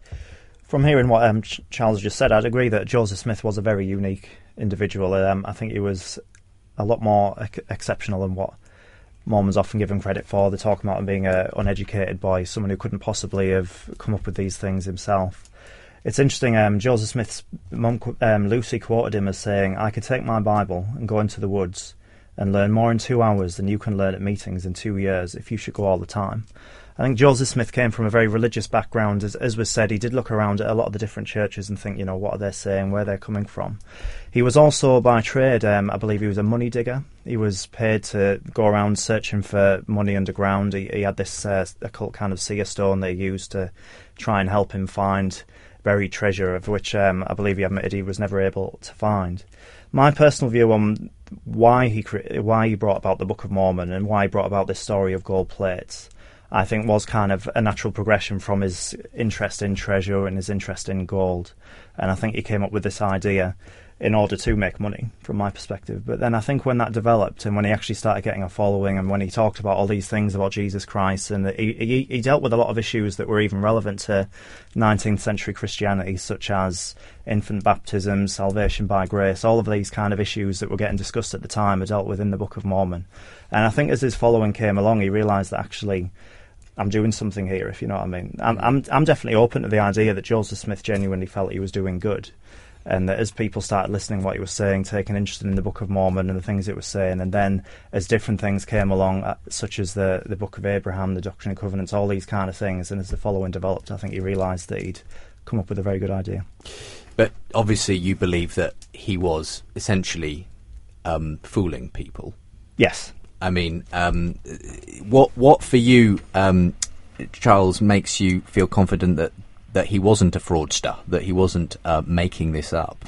from hearing what Charles just said, I'd agree that Joseph Smith was a very unique individual. I think he was a lot more exceptional than what Mormons often give him credit for. They talk about him being an uneducated boy, someone who couldn't possibly have come up with these things himself. It's interesting, Joseph Smith's mum, Lucy, quoted him as saying, "I could take my Bible and go into the woods and learn more in 2 hours than you can learn at meetings in 2 years if you should go all the time." I think Joseph Smith came from a very religious background. As was said, he did look around at a lot of the different churches and think, what are they saying, where they're coming from. He was also, by trade, I believe he was a money digger. He was paid to go around searching for money underground. He had this occult kind of seer stone that he used to try and help him find buried treasure, of which I believe he admitted he was never able to find. My personal view on why he brought about the Book of Mormon and why he brought about this story of gold plates, I think was kind of a natural progression from his interest in treasure and his interest in gold. And I think he came up with this idea in order to make money, from my perspective. But then I think when that developed and when he actually started getting a following and when he talked about all these things about Jesus Christ, and he dealt with a lot of issues that were even relevant to 19th century Christianity, such as infant baptism, salvation by grace, all of these kind of issues that were getting discussed at the time are dealt with in the Book of Mormon. And I think as his following came along, he realised that actually I'm doing something here, if you know what I mean. I'm definitely open to the idea that Joseph Smith genuinely felt he was doing good. And that as people started listening to what he was saying, taking interest in the Book of Mormon and the things it was saying, and then as different things came along, such as the Book of Abraham, the Doctrine and Covenants, all these kind of things, and as the following developed, I think he realised that he'd come up with a very good idea. But obviously you believe that he was essentially fooling people. Yes. I mean, what for you, Charles, makes you feel confident that he wasn't a fraudster, that he wasn't making this up?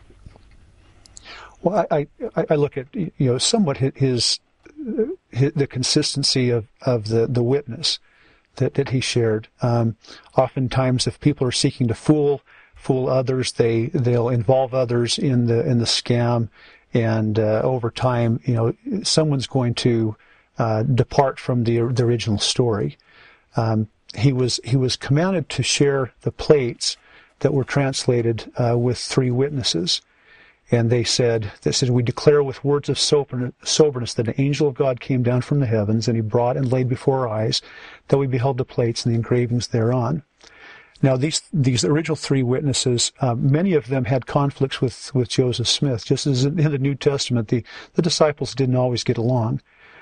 Well, I look at somewhat his the consistency of the witness that he shared. Oftentimes, if people are seeking to fool others, they'll involve others in the scam, and over time, someone's going to depart from the original story. He was commanded to share the plates that were translated with 3 witnesses, and they said, "We declare with words of soberness that an angel of God came down from the heavens, and he brought and laid before our eyes that we beheld the plates and the engravings thereon." Now, these original 3 witnesses, many of them had conflicts with Joseph Smith, just as in the New Testament, the disciples didn't always get along.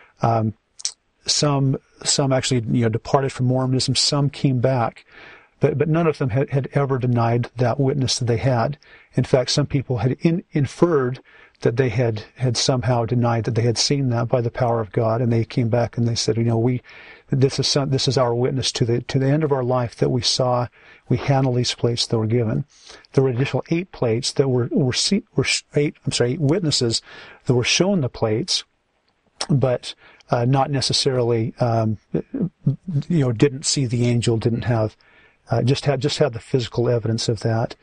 Some actually departed from Mormonism. Some came back, but none of them had ever denied that witness that they had. In fact, some people had inferred that they had somehow denied that they had seen that by the power of God, and they came back and they said, this is our witness to the end of our life that we handled these plates that were given. There were additional 8 plates that were 8 witnesses that were shown the plates, but not necessarily, didn't see the angel, didn't have, just had the physical evidence of that.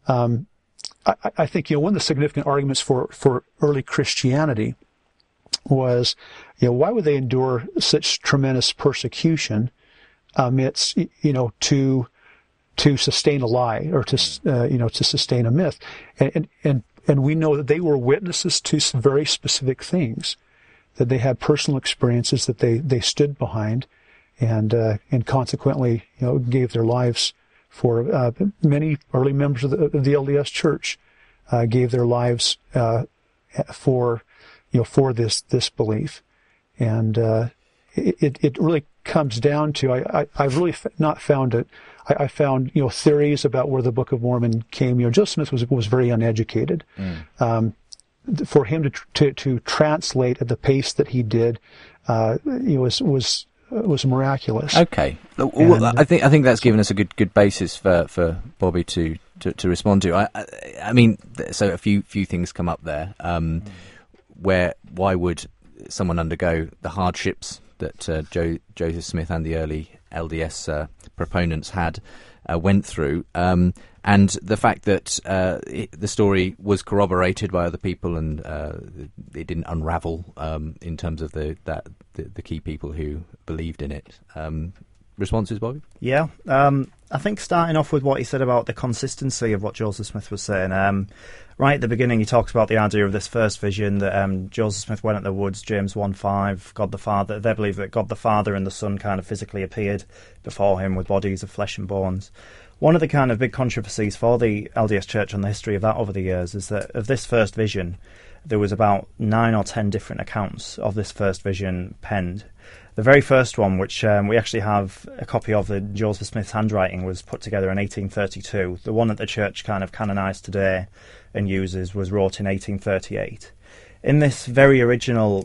I think, one of the significant arguments for early Christianity was, why would they endure such tremendous persecution amidst, to sustain a lie or to sustain a myth, and we know that they were witnesses to some very specific things, that they had personal experiences that they stood behind, and consequently, gave their lives many early members of the LDS Church gave their lives for this belief, and it really comes down to I've really not found it. I found theories about where the Book of Mormon came. Joseph Smith was very uneducated. For him to translate at the pace that he did, was miraculous. Okay, well, I think that's given us a good basis for Bobby to respond to. I mean, so a few things come up there. Why would someone undergo the hardships that Joseph Smith and the early LDS proponents went through, and the fact that the story was corroborated by other people, and it didn't unravel in terms of the key people who believed in it. Responses, Bobby? Yeah, I think starting off with what he said about the consistency of what Joseph Smith was saying. Right at the beginning, he talks about the idea of this first vision that Joseph Smith went at the woods, James 1:5, God the Father. They believe that God the Father and the Son kind of physically appeared before him with bodies of flesh and bones. One of the kind of big controversies for the LDS Church on the history of that over the years is that of this first vision, there was about 9 or 10 different accounts of this first vision penned. The very first one, which we actually have a copy of, the Joseph Smith's handwriting, was put together in 1832. The one that the church kind of canonised today and uses was wrote in 1838. In this very original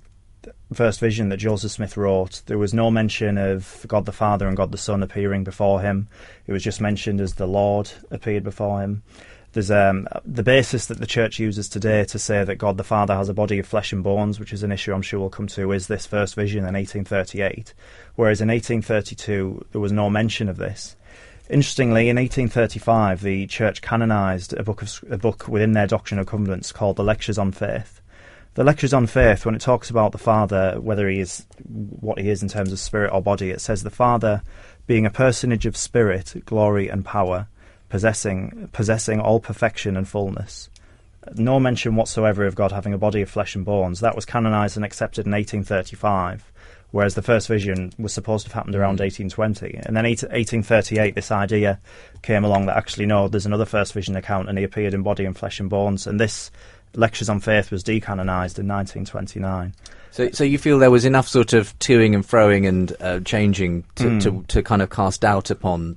first vision that Joseph Smith wrote, there was no mention of God the Father and God the Son appearing before him. It was just mentioned as the Lord appeared before him. There's the basis that the church uses today to say that God the Father has a body of flesh and bones, which is an issue I'm sure we'll come to, is this first vision in 1838, whereas in 1832 there was no mention of this. Interestingly, in 1835 the church canonised a book within their Doctrine and Covenants called the Lectures on Faith. The Lectures on Faith, when it talks about the Father, whether he is what he is in terms of spirit or body, it says the Father being a personage of spirit, glory and power, possessing all perfection and fullness. No mention whatsoever of God having a body of flesh and bones. That was canonised and accepted in 1835, whereas the first vision was supposed to have happened around 1820. And then 1838, this idea came along that actually, no, there's another first vision account, and he appeared in body and flesh and bones. And this Lectures on Faith was decanonised in 1929. So you feel there was enough sort of toing and froing and changing to kind of cast doubt upon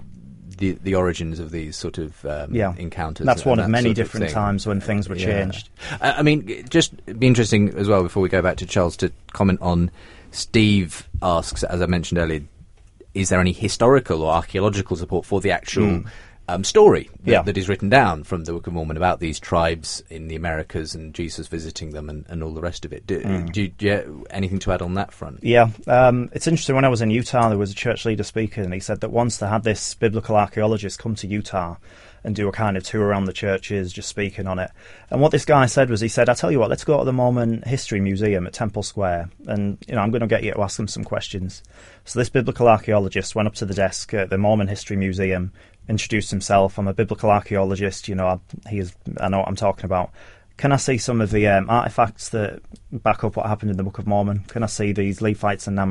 the origins of these sort of encounters. That's one of many different times when things were changed. I mean, just be interesting as well, before we go back to Charles, to comment on, Steve asks, as I mentioned earlier, is there any historical or archaeological support for the actual story that is written down from the Book of Mormon about these tribes in the Americas and Jesus visiting them and all the rest of it? Do you have anything to add on that front? Yeah, it's interesting. When I was in Utah, there was a church leader speaking, and he said that once they had this biblical archaeologist come to Utah and do a kind of tour around the churches, just speaking on it. And what this guy said was, he said, I tell you what, let's go to the Mormon History Museum at Temple Square, and I'm going to get you to ask them some questions. So this biblical archaeologist went up to the desk at the Mormon History Museum, introduced himself. I'm a biblical archaeologist, I know what I'm talking about. Can I see some of the artifacts that back up what happened in the Book of Mormon? Can I see these Nephites and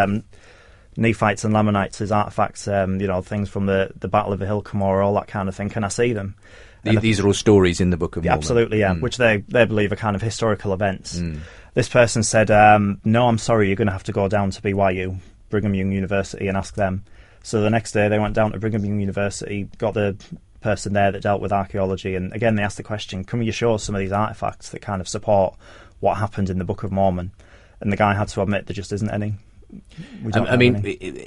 Lamanites as artifacts, things from the Battle of the Hill Cumorah, all that kind of thing? Can I see them? These are all stories in the Book of Mormon. Absolutely, yeah, which they believe are kind of historical events. This person said, no, I'm sorry, you're going to have to go down to BYU, Brigham Young University, and ask them. So the next day they went down to Brigham Young University, got the person there that dealt with archaeology, and again they asked the question, can you show us some of these artifacts that kind of support what happened in the Book of Mormon? And the guy had to admit there just isn't any. I mean,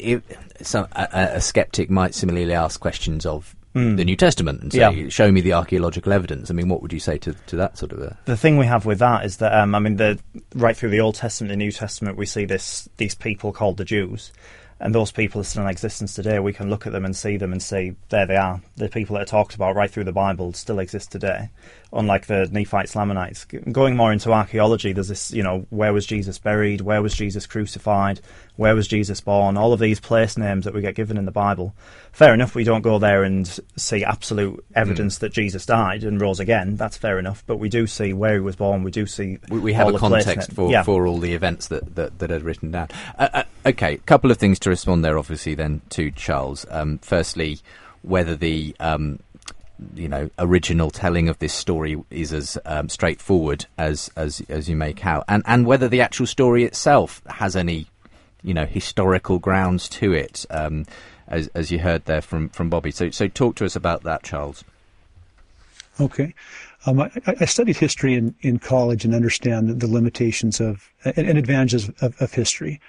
a skeptic might similarly ask questions of the New Testament and say, show me the archaeological evidence. I mean, what would you say to that sort of The thing we have with that is that, right through the Old Testament and the New Testament, we see these people called the Jews. And those people are still in existence today. We can look at them and see there they are. The people that are talked about right through the Bible still exist today, unlike the Nephites, Lamanites. Going more into archaeology, there's this, where was Jesus buried? Where was Jesus crucified? Where was Jesus born? All of these place names that we get given in the Bible. Fair enough, we don't go there and see absolute evidence that Jesus died and rose again. That's fair enough. But we do see where he was born. We do see we have a context for all the events that are written down. Okay, a couple of things to respond there, obviously, then, to Charles. Firstly, whether the original telling of this story is as straightforward as you make out, and whether the actual story itself has any, historical grounds to it, as you heard there from Bobby. So talk to us about that, Charles. Okay. I studied history in college and understand the limitations of and advantages of history.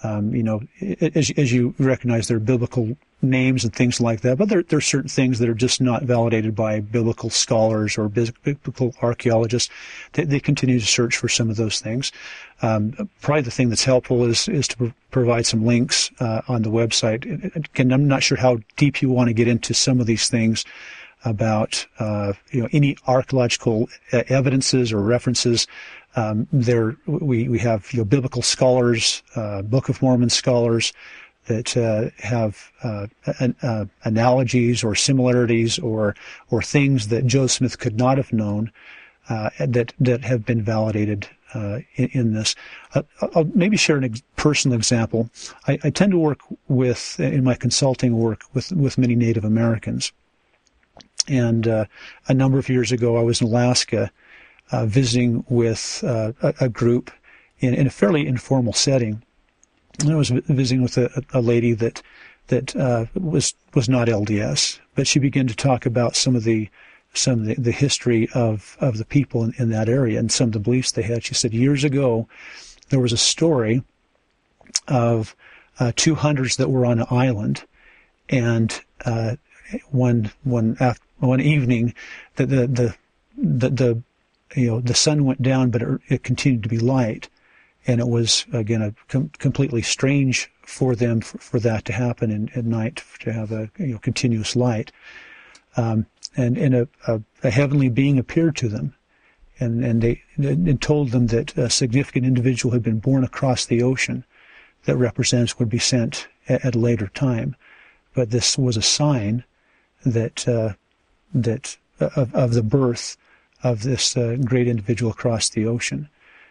As you recognize, there are biblical names and things like that, but there are certain things that are just not validated by biblical scholars or biblical archaeologists. They continue to search for some of those things. Probably the thing that's helpful is to provide some links on the website. Again, I'm not sure how deep you want to get into some of these things about any archaeological evidences or references. We have biblical scholars, Book of Mormon scholars that have analogies or similarities or things that Joe Smith could not have known that have been validated in this. I'll maybe share a personal example. I tend to work in my consulting work with many Native Americans. And a number of years ago, I was in Alaska visiting with a group in a fairly informal setting. And I was visiting with a lady that was not LDS, but she began to talk about some of the history of the people in that area and some of the beliefs they had. She said years ago there was a story of two hunters that were on an island, and one evening the sun went down, but it continued to be light, and it was again completely strange for them for that to happen at night, to have a continuous light. And a heavenly being appeared to them, and they told them that a significant individual had been born across the ocean that represents would be sent at a later time, but this was a sign that of the birth of this great individual across the ocean.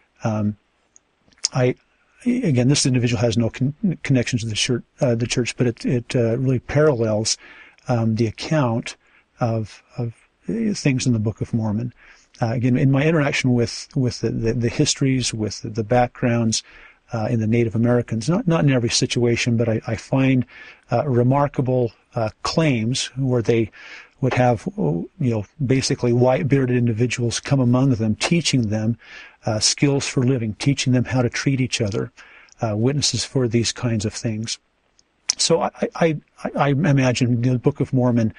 Again, this individual has no connection to the church, but it really parallels the account of things in the Book of Mormon. Again, in my interaction with the histories, with the backgrounds in the Native Americans, not in every situation, but I find remarkable claims where they would have, basically white-bearded individuals come among them, teaching them skills for living, teaching them how to treat each other, witnesses for these kinds of things. So I imagine the Book of Mormon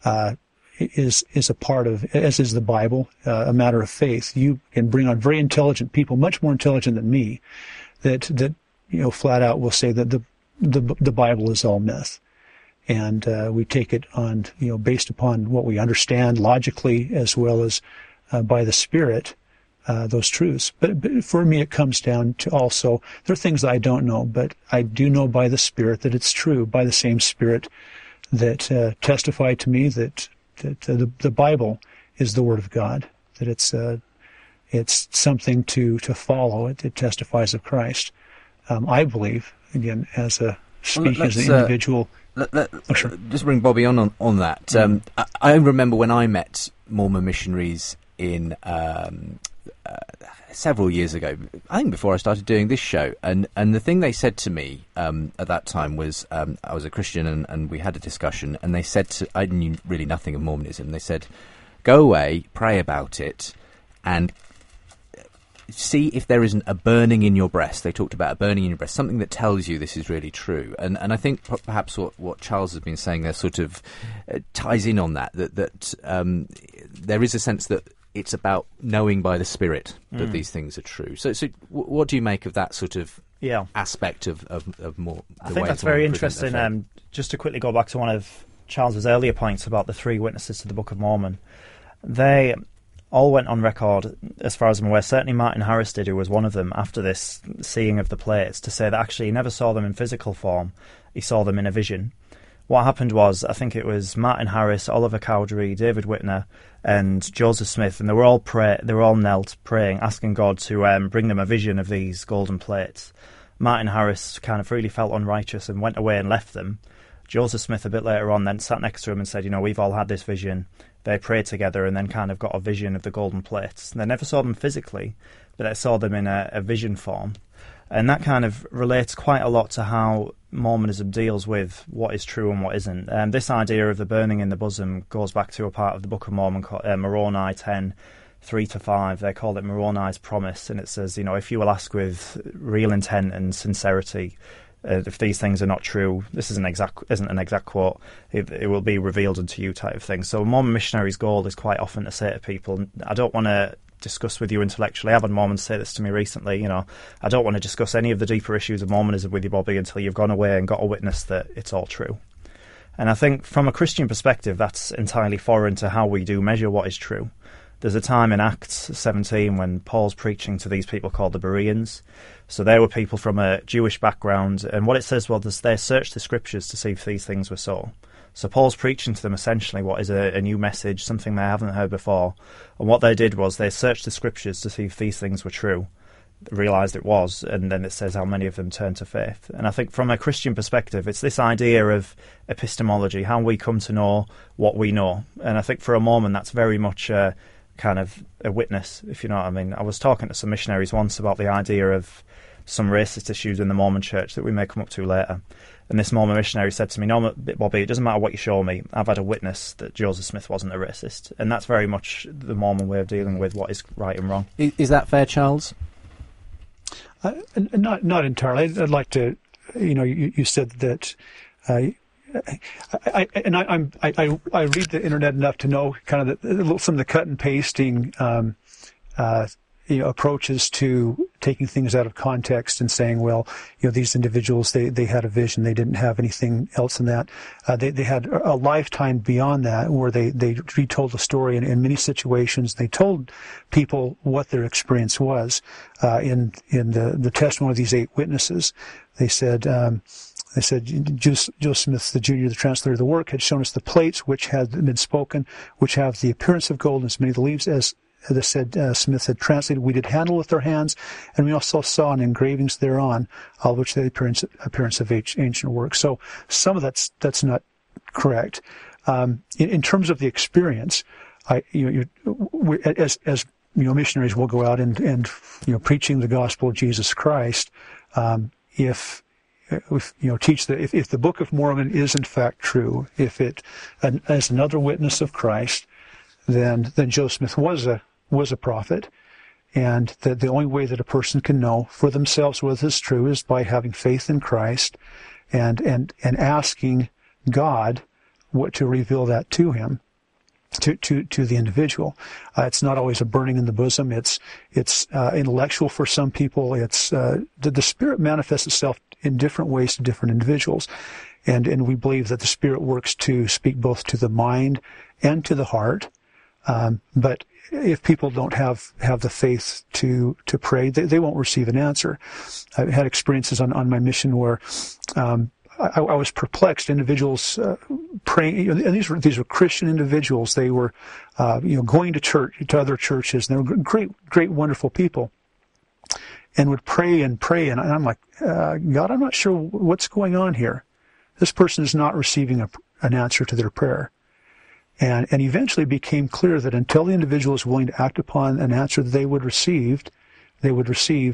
is a part of, as is the Bible, a matter of faith. You can bring on very intelligent people, much more intelligent than me, that flat out will say that the Bible is all myth. And we take it on, based upon what we understand logically as well as by the Spirit, those truths. But for me, it comes down to also, there are things that I don't know, but I do know by the Spirit that it's true, by the same Spirit that testified to me that the Bible is the Word of God, that it's something to follow. It testifies of Christ. I believe, again, as an individual. Just bring Bobby on that. I remember when I met Mormon missionaries in several years ago, I think before I started doing this show, and the thing they said to me at that time was, I was a Christian and we had a discussion, and they said I knew really nothing of Mormonism. They said, go away, pray about it, and see if there isn't a burning in your breast. They talked about a burning in your breast, something that tells you this is really true. And I think perhaps what Charles has been saying there sort of ties in on that there is a sense that it's about knowing by the Spirit that these things are true. So what do you make of that sort of aspect of more? I think that's very interesting. Just to quickly go back to one of Charles's earlier points about the three witnesses to the Book of Mormon, they all went on record, as far as I'm aware, certainly Martin Harris did, who was one of them, after this seeing of the plates, to say that actually he never saw them in physical form, he saw them in a vision. What happened was, I think it was Martin Harris, Oliver Cowdery, David Whitner, and Joseph Smith, and they were all knelt, praying, asking God to bring them a vision of these golden plates. Martin Harris kind of really felt unrighteous and went away and left them. Joseph Smith a bit later on then sat next to him and said, we've all had this vision. They prayed together and then kind of got a vision of the golden plates. They never saw them physically, but they saw them in a vision form. And that kind of relates quite a lot to how Mormonism deals with what is true and what isn't. This idea of the burning in the bosom goes back to a part of the Book of Mormon, Moroni 10, 3-5. They call it Moroni's promise, and it says, if you will ask with real intent and sincerity, if these things are not true, this isn't an exact quote, it will be revealed unto you type of thing. So a Mormon missionary's goal is quite often to say to people, I don't want to discuss with you intellectually. I've had Mormons say this to me recently, I don't want to discuss any of the deeper issues of Mormonism with you, Bobby, until you've gone away and got a witness that it's all true. And I think from a Christian perspective, that's entirely foreign to how we do measure what is true. There's a time in Acts 17 when Paul's preaching to these people called the Bereans. So they were people from a Jewish background, and what it says was they searched the scriptures to see if these things were so. So Paul's preaching to them essentially what is a new message, something they haven't heard before. And what they did was they searched the scriptures to see if these things were true, realised it was, and then it says how many of them turned to faith. And I think from a Christian perspective, it's this idea of epistemology, how we come to know what we know. And I think for a Mormon, that's very much kind of a witness, if you know what I mean. I was talking to some missionaries once about the idea of some racist issues in the Mormon church that we may come up to later. And this Mormon missionary said to me, no, Bobby, it doesn't matter what you show me. I've had a witness that Joseph Smith wasn't a racist. And that's very much the Mormon way of dealing with what is right and wrong. Is that fair, Charles? Not entirely. I'd like to, you said that... I read the internet enough to know kind of some of the cut and pasting approaches to taking things out of context and saying, well, these individuals they had a vision, they didn't have anything else in that. They had a lifetime beyond that where they retold the story in many situations. They told people what their experience was. In the testimony of these 8 witnesses, they said. Joseph Smith, the Jr., the translator of the work, had shown us the plates which had been spoken, which have the appearance of gold and as many of the leaves as Smith had translated. We did handle with our hands, and we also saw engravings thereon, all which the appearance of ancient work. So some of that's not correct. In terms of the experience, as missionaries will go out and preaching the gospel of Jesus Christ. If the Book of Mormon is in fact true, if it as another witness of Christ, then Joseph Smith was a prophet, and that the only way that a person can know for themselves whether this is true is by having faith in Christ and asking God what to reveal that to him, to the individual. It's not always a burning in the bosom. It's intellectual for some people. It's the Spirit manifests itself in different ways to different individuals, and we believe that the Spirit works to speak both to the mind and to the heart. But if people don't have the faith to pray, they won't receive an answer. I've had experiences on my mission where I was perplexed. Individuals praying, and these were Christian individuals. They were going to church, to other churches, and they were great, wonderful people, and would pray, and I'm like, God, I'm not sure what's going on here. This person is not receiving an answer to their prayer. And eventually it became clear that until the individual is willing to act upon an answer that they would receive, they would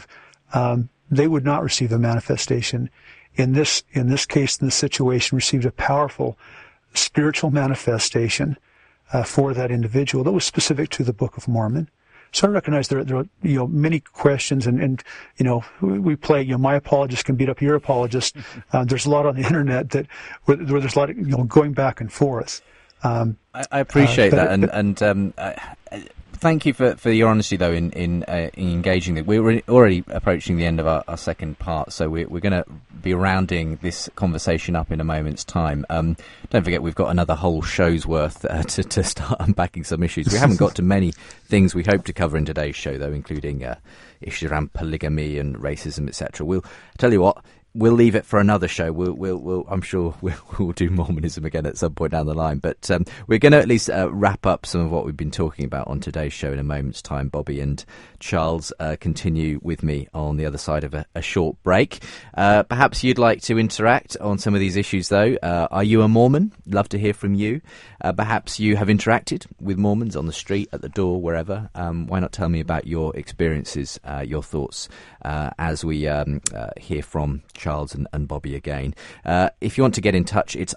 not receive a manifestation. In this case, in this situation, received a powerful spiritual manifestation for that individual that was specific to the Book of Mormon. So I recognize there are many questions, and we play my apologist can beat up your apologist. There's a lot on the internet where there's a lot of going back and forth. I appreciate that, and thank you for your honesty, though, in engaging. We're already approaching the end of our second part, so we're going to be rounding this conversation up in a moment's time. Don't forget, we've got another whole show's worth to start unpacking some issues. We haven't got to many things we hope to cover in today's show, though, including issues around polygamy and racism, etc. We'll tell you what. we'll leave it for another show. I'm sure we'll do Mormonism again at some point down the line. But we're going to at least wrap up some of what we've been talking about on today's show in a moment's time. Bobby and Charles continue with me on the other side of a short break. Perhaps you'd like to interact on some of these issues, though. Are you a Mormon? Love to hear from you. Perhaps you have interacted with Mormons on the street, at the door, wherever. Why not tell me about your experiences, your thoughts, as we hear from Charles and Bobby again. If you want to get in touch, it's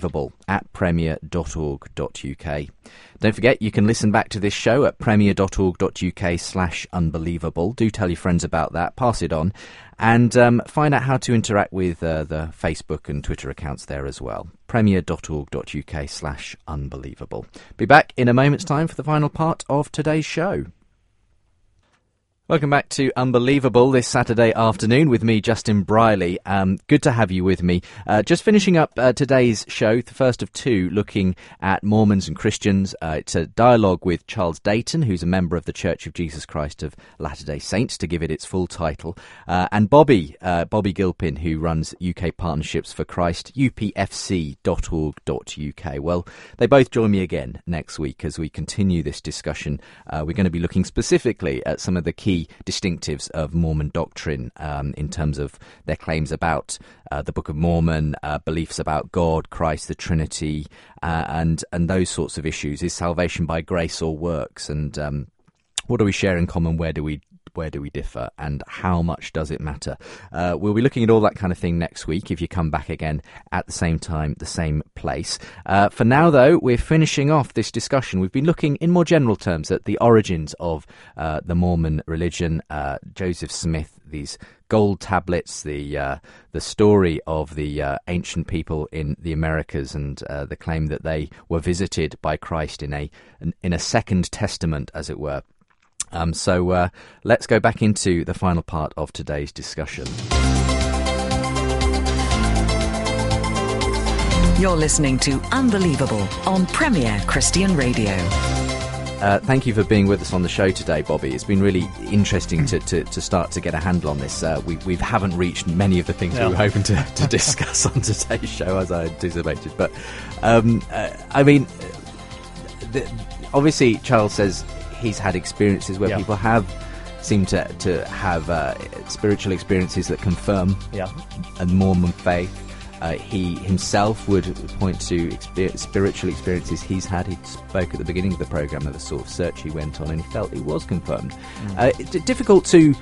unbelievable@premier.org.uk. Don't forget, you can listen back to this show at premier.org.uk/unbelievable. Do tell your friends about that, pass it on, and find out how to interact with the Facebook and Twitter accounts there as well. premier.org.uk/unbelievable. Be back in a moment's time for the final part of today's show. Welcome back to Unbelievable this Saturday afternoon with me, Justin Briley. Good to have you with me. Just finishing up today's show, the first of two, looking at Mormons and Christians. It's a dialogue with Charles Dayton, who's a member of the Church of Jesus Christ of Latter-day Saints, to give it its full title, and Bobby Gilpin, who runs UK Partnerships for Christ, upfc.org.uk. Well, they both join me again next week as we continue this discussion. We're going to be looking specifically at some of the key distinctives of Mormon doctrine in terms of their claims about the Book of Mormon, beliefs about God, Christ, the Trinity, and those sorts of issues. Is salvation by grace or works? And what do we share in common? Where do we differ, and how much does it matter? We'll be looking at all that kind of thing next week if you come back again at the same time, the same place. For now, though, we're finishing off this discussion. We've been looking in more general terms at the origins of the Mormon religion, Joseph Smith, these gold tablets, the story of the ancient people in the Americas, and the claim that they were visited by Christ in a second testament, as it were. So let's go back into the final part of today's discussion. You're listening to Unbelievable on Premier Christian Radio. Thank you for being with us on the show today, Bobby. It's been really interesting to start to get a handle on this. We haven't reached many of the things we were hoping to discuss on today's show, as I anticipated. But, obviously, Charles says he's had experiences where people have seemed to have spiritual experiences that confirm a Mormon faith. He himself would point to spiritual experiences he's had. He spoke at the beginning of the programme of a sort of search he went on, and he felt it was confirmed. It's difficult to,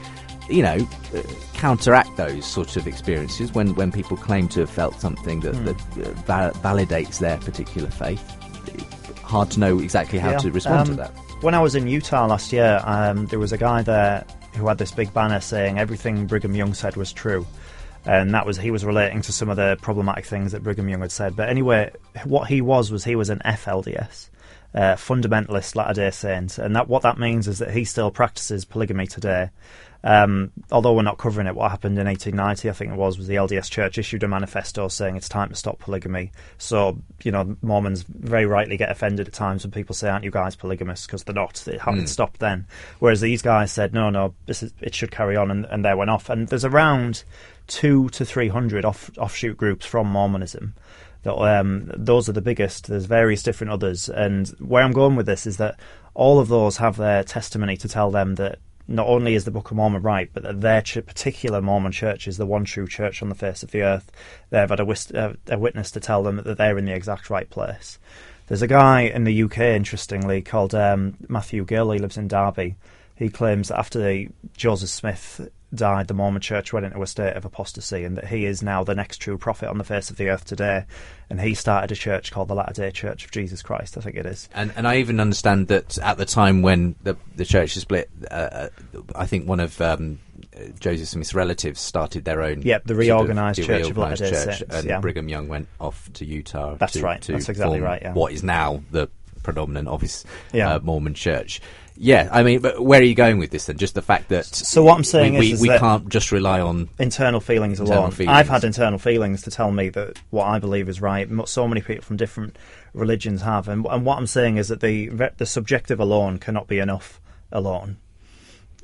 counteract those sorts of experiences when people claim to have felt something that validates their particular faith. It's hard to know exactly how to respond to that. When I was in Utah last year, there was a guy there who had this big banner saying everything Brigham Young said was true. And he was relating to some of the problematic things that Brigham Young had said. But anyway, what he was an FLDS, fundamentalist Latter-day Saint. And what that means is that he still practices polygamy today. Although we're not covering it, what happened in 1890, I think it was the LDS Church issued a manifesto saying it's time to stop polygamy. So, Mormons very rightly get offended at times when people say, aren't you guys polygamous? Because they're not. It stopped then. Whereas these guys said, no, it should carry on, and they went off. And there's around 200 to 300 offshoot groups from Mormonism. Those are the biggest. There's various different others. And where I'm going with this is that all of those have their testimony to tell them that not only is the Book of Mormon right, but that their particular Mormon church is the one true church on the face of the earth. They've had a witness to tell them that they're in the exact right place. There's a guy in the UK, interestingly, called Matthew Gill. He lives in Derby. He claims that after Joseph Smith died, the Mormon church went into a state of apostasy, and that he is now the next true prophet on the face of the earth today. And he started a church called the Latter-day Church of Jesus Christ, I think it is. And I even understand that at the time when the church is split, I think one of Joseph Smith's relatives started their own... Yep, the reorganised Church of Latter-day Saints. And Brigham Young went off to Utah. That's right, that's exactly right, yeah. What is now the predominant Mormon church. Yeah, I mean, but where are you going with this then? Just the fact that... So what I'm saying is we can't just rely on... internal feelings alone. I've had internal feelings to tell me that what I believe is right. So many people from different religions have. And what I'm saying is that the subjective alone cannot be enough alone.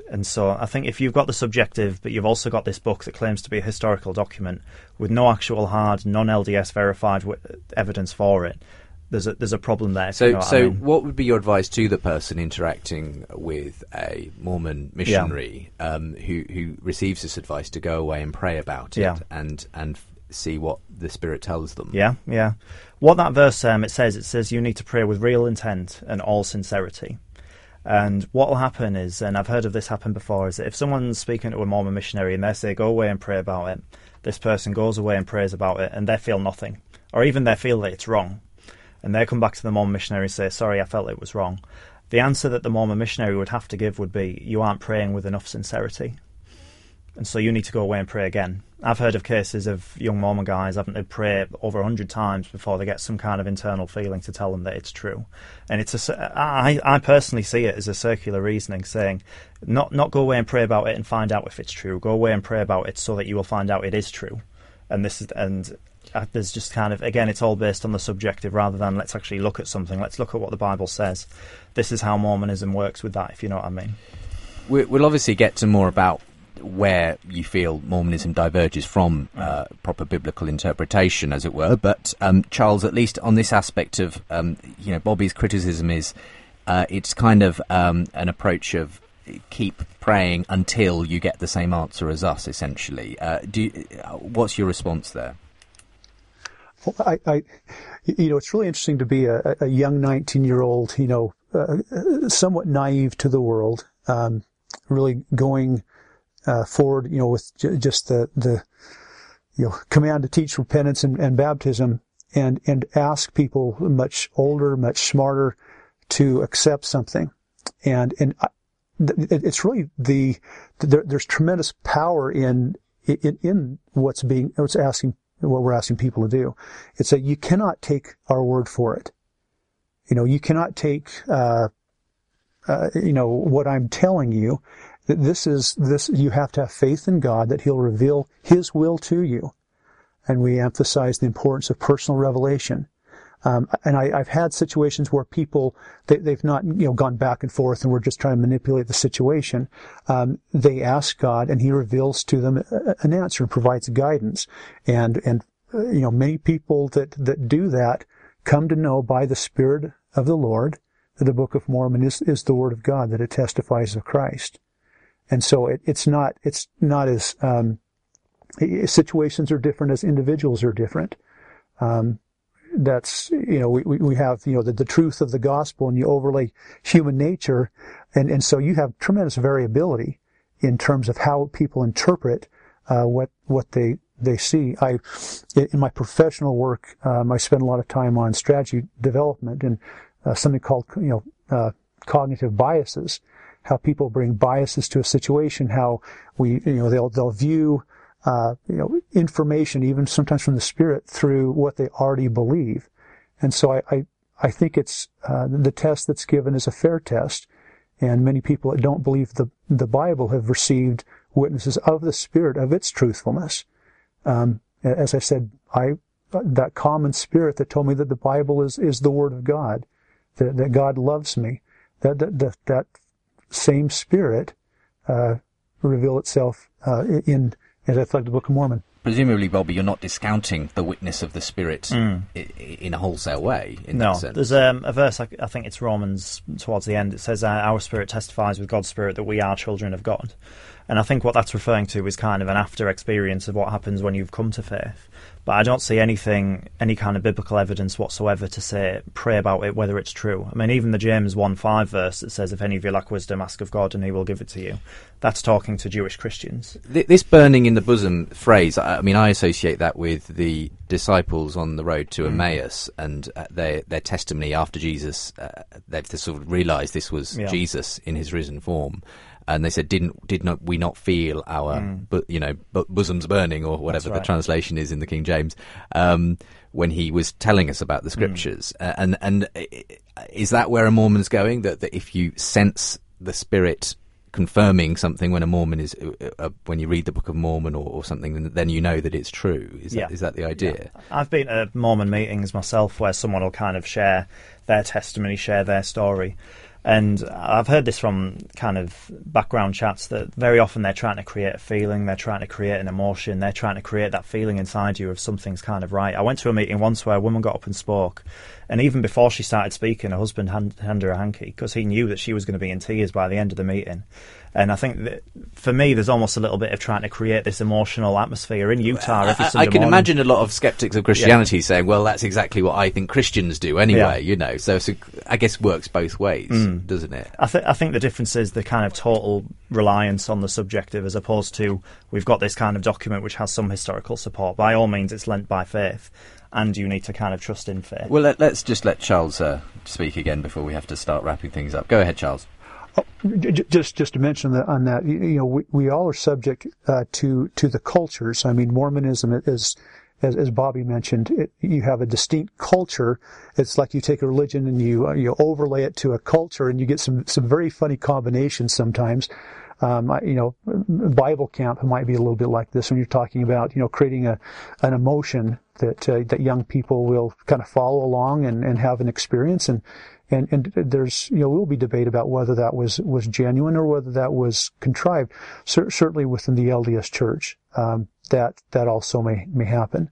And so I think if you've got the subjective, but you've also got this book that claims to be a historical document with no actual hard, non-LDS verified evidence for it, there's a problem there. What would be your advice to the person interacting with a Mormon missionary who receives this advice to go away and pray about it and see what the Spirit tells them? Yeah. What that verse it says you need to pray with real intent and all sincerity. And what will happen is, and I've heard of this happen before, is that if someone's speaking to a Mormon missionary and they say, go away and pray about it, this person goes away and prays about it, and they feel nothing. Or even they feel that it's wrong. And they come back to the Mormon missionary and say, sorry, I felt it was wrong. The answer that the Mormon missionary would have to give would be, you aren't praying with enough sincerity. And so you need to go away and pray again. I've heard of cases of young Mormon guys having to pray over 100 times before they get some kind of internal feeling to tell them that it's true. And I personally see it as a circular reasoning, saying, not go away and pray about it and find out if it's true. Go away and pray about it so that you will find out it is true. There's just kind of, again, it's all based on the subjective rather than let's actually look at something. Let's look at what the Bible says. This is how Mormonism works with that, if you know what I mean. We'll obviously get to more about where you feel Mormonism diverges from proper biblical interpretation, as it were. But Charles, at least on this aspect of, Bobby's criticism is it's kind of an approach of keep praying until you get the same answer as us, essentially. What's your response there? Well, it's really interesting to be a young 19-year-old, somewhat naive to the world, really going forward, with just the command to teach repentance and baptism, and ask people much older, much smarter to accept something, and it's really there's tremendous power in what we're asking people to do. It's that you cannot take our word for it. You cannot take what I'm telling you. That you have to have faith in God that He'll reveal His will to you. And we emphasize the importance of personal revelation. And I've had situations where people, they've not, gone back and forth and we're just trying to manipulate the situation. They ask God and He reveals to them an answer and provides guidance. And many people that do that come to know by the Spirit of the Lord that the Book of Mormon is the Word of God, that it testifies of Christ. And so it's not as, situations are different as individuals are different. That's, we have, the truth of the gospel, and you overlay human nature. And so you have tremendous variability in terms of how people interpret, what they see. In my professional work, I spend a lot of time on strategy development and, something called, cognitive biases. How people bring biases to a situation, how they'll view, information, even sometimes from the Spirit, through what they already believe. And so I think it's, the test that's given is a fair test. And many people that don't believe the Bible have received witnesses of the Spirit, of its truthfulness. As I said, that common spirit that told me that the Bible is the Word of God, that God loves me, that same Spirit reveal itself in, as I thought, the Book of Mormon. Presumably, Bobby, you're not discounting the witness of the Spirit in a wholesale way, in that sense. There's a verse, I think it's Romans, towards the end, it says, our spirit testifies with God's Spirit that we are children of God. And I think what that's referring to is kind of an after experience of what happens when you've come to faith. But I don't see any kind of biblical evidence whatsoever to say, pray about it, whether it's true. I mean, even the James 1:5 verse that says, if any of you lack wisdom, ask of God and He will give it to you. That's talking to Jewish Christians. This burning in the bosom phrase, I associate that with the disciples on the road to Emmaus and their testimony after Jesus. They've sort of realised this was Jesus in His risen form. And they said, did we not feel our, bosoms burning, or whatever the translation is in the King James, when He was telling us about the Scriptures? And is that where a Mormon's going? That if you sense the Spirit confirming something when a Mormon is, when you read the Book of Mormon or something, then you know that it's true. Is that the idea? Yeah. I've been at Mormon meetings myself where someone will kind of share their testimony, share their story. And I've heard this from kind of background chats that very often they're trying to create a feeling, they're trying to create an emotion, they're trying to create that feeling inside you of something's kind of right. I went to a meeting once where a woman got up and spoke, and even before she started speaking, her husband handed her a hanky because he knew that she was going to be in tears by the end of the meeting. And I think that for me, there's almost a little bit of trying to create this emotional atmosphere in Utah every Sunday I can morning. imagine a lot of skeptics of Christianity saying, well, that's exactly what I think Christians do anyway, So I guess works both ways, doesn't it? I think the difference is the kind of total reliance on the subjective as opposed to we've got this kind of document which has some historical support. By all means, it's lent by faith, and you need to kind of trust in faith. Well, let's just let Charles speak again before we have to start wrapping things up. Go ahead, Charles. Just to mention that on that, we all are subject to the cultures. I mean, Mormonism is, as Bobby mentioned, you have a distinct culture. It's like you take a religion and you overlay it to a culture, and you get some very funny combinations sometimes. Bible camp might be a little bit like this when you're talking about creating an emotion that young people will kind of follow along and have an experience and there's will be debate about whether that was genuine or whether that was contrived. Certainly within the LDS Church, that also may happen.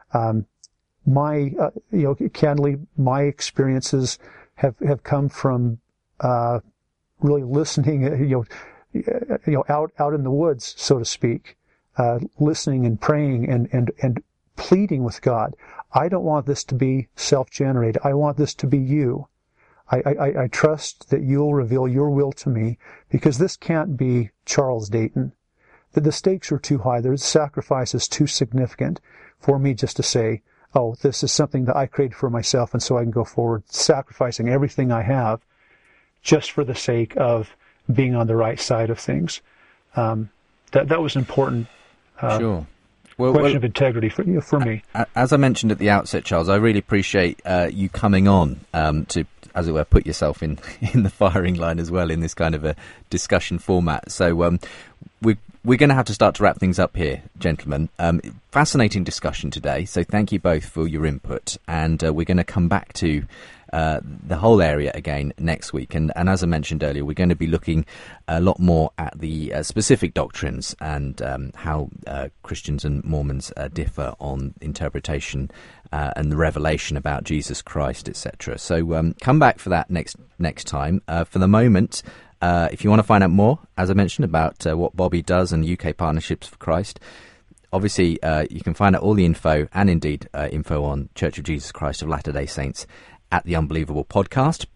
Candidly, my experiences have come from really listening, out in the woods, so to speak, listening and praying and pleading with God. I don't want this to be self-generated. I want this to be you. I trust that you'll reveal your will to me, because this can't be Charles Dayton. The stakes are too high. The sacrifice is too significant for me just to say, oh, this is something that I created for myself, and so I can go forward sacrificing everything I have just for the sake of being on the right side of things. That was important. Sure. Question of integrity for me. As I mentioned at the outset, Charles, I really appreciate you coming on to, as it were, put yourself in the firing line as well in this kind of a discussion format. So we're going to have to start to wrap things up here, gentlemen. Fascinating discussion today, so thank you both for your input. And we're going to come back to the whole area again next week. And as I mentioned earlier, we're going to be looking a lot more at the specific doctrines and how Christians and Mormons differ on interpretation and the revelation about Jesus Christ, etc. So come back for that next time. For the moment, if you want to find out more, as I mentioned, about what Bobby does and UK Partnerships for Christ, obviously you can find out all the info and indeed info on Church of Jesus Christ of Latter-day Saints at the Unbelievable podcast,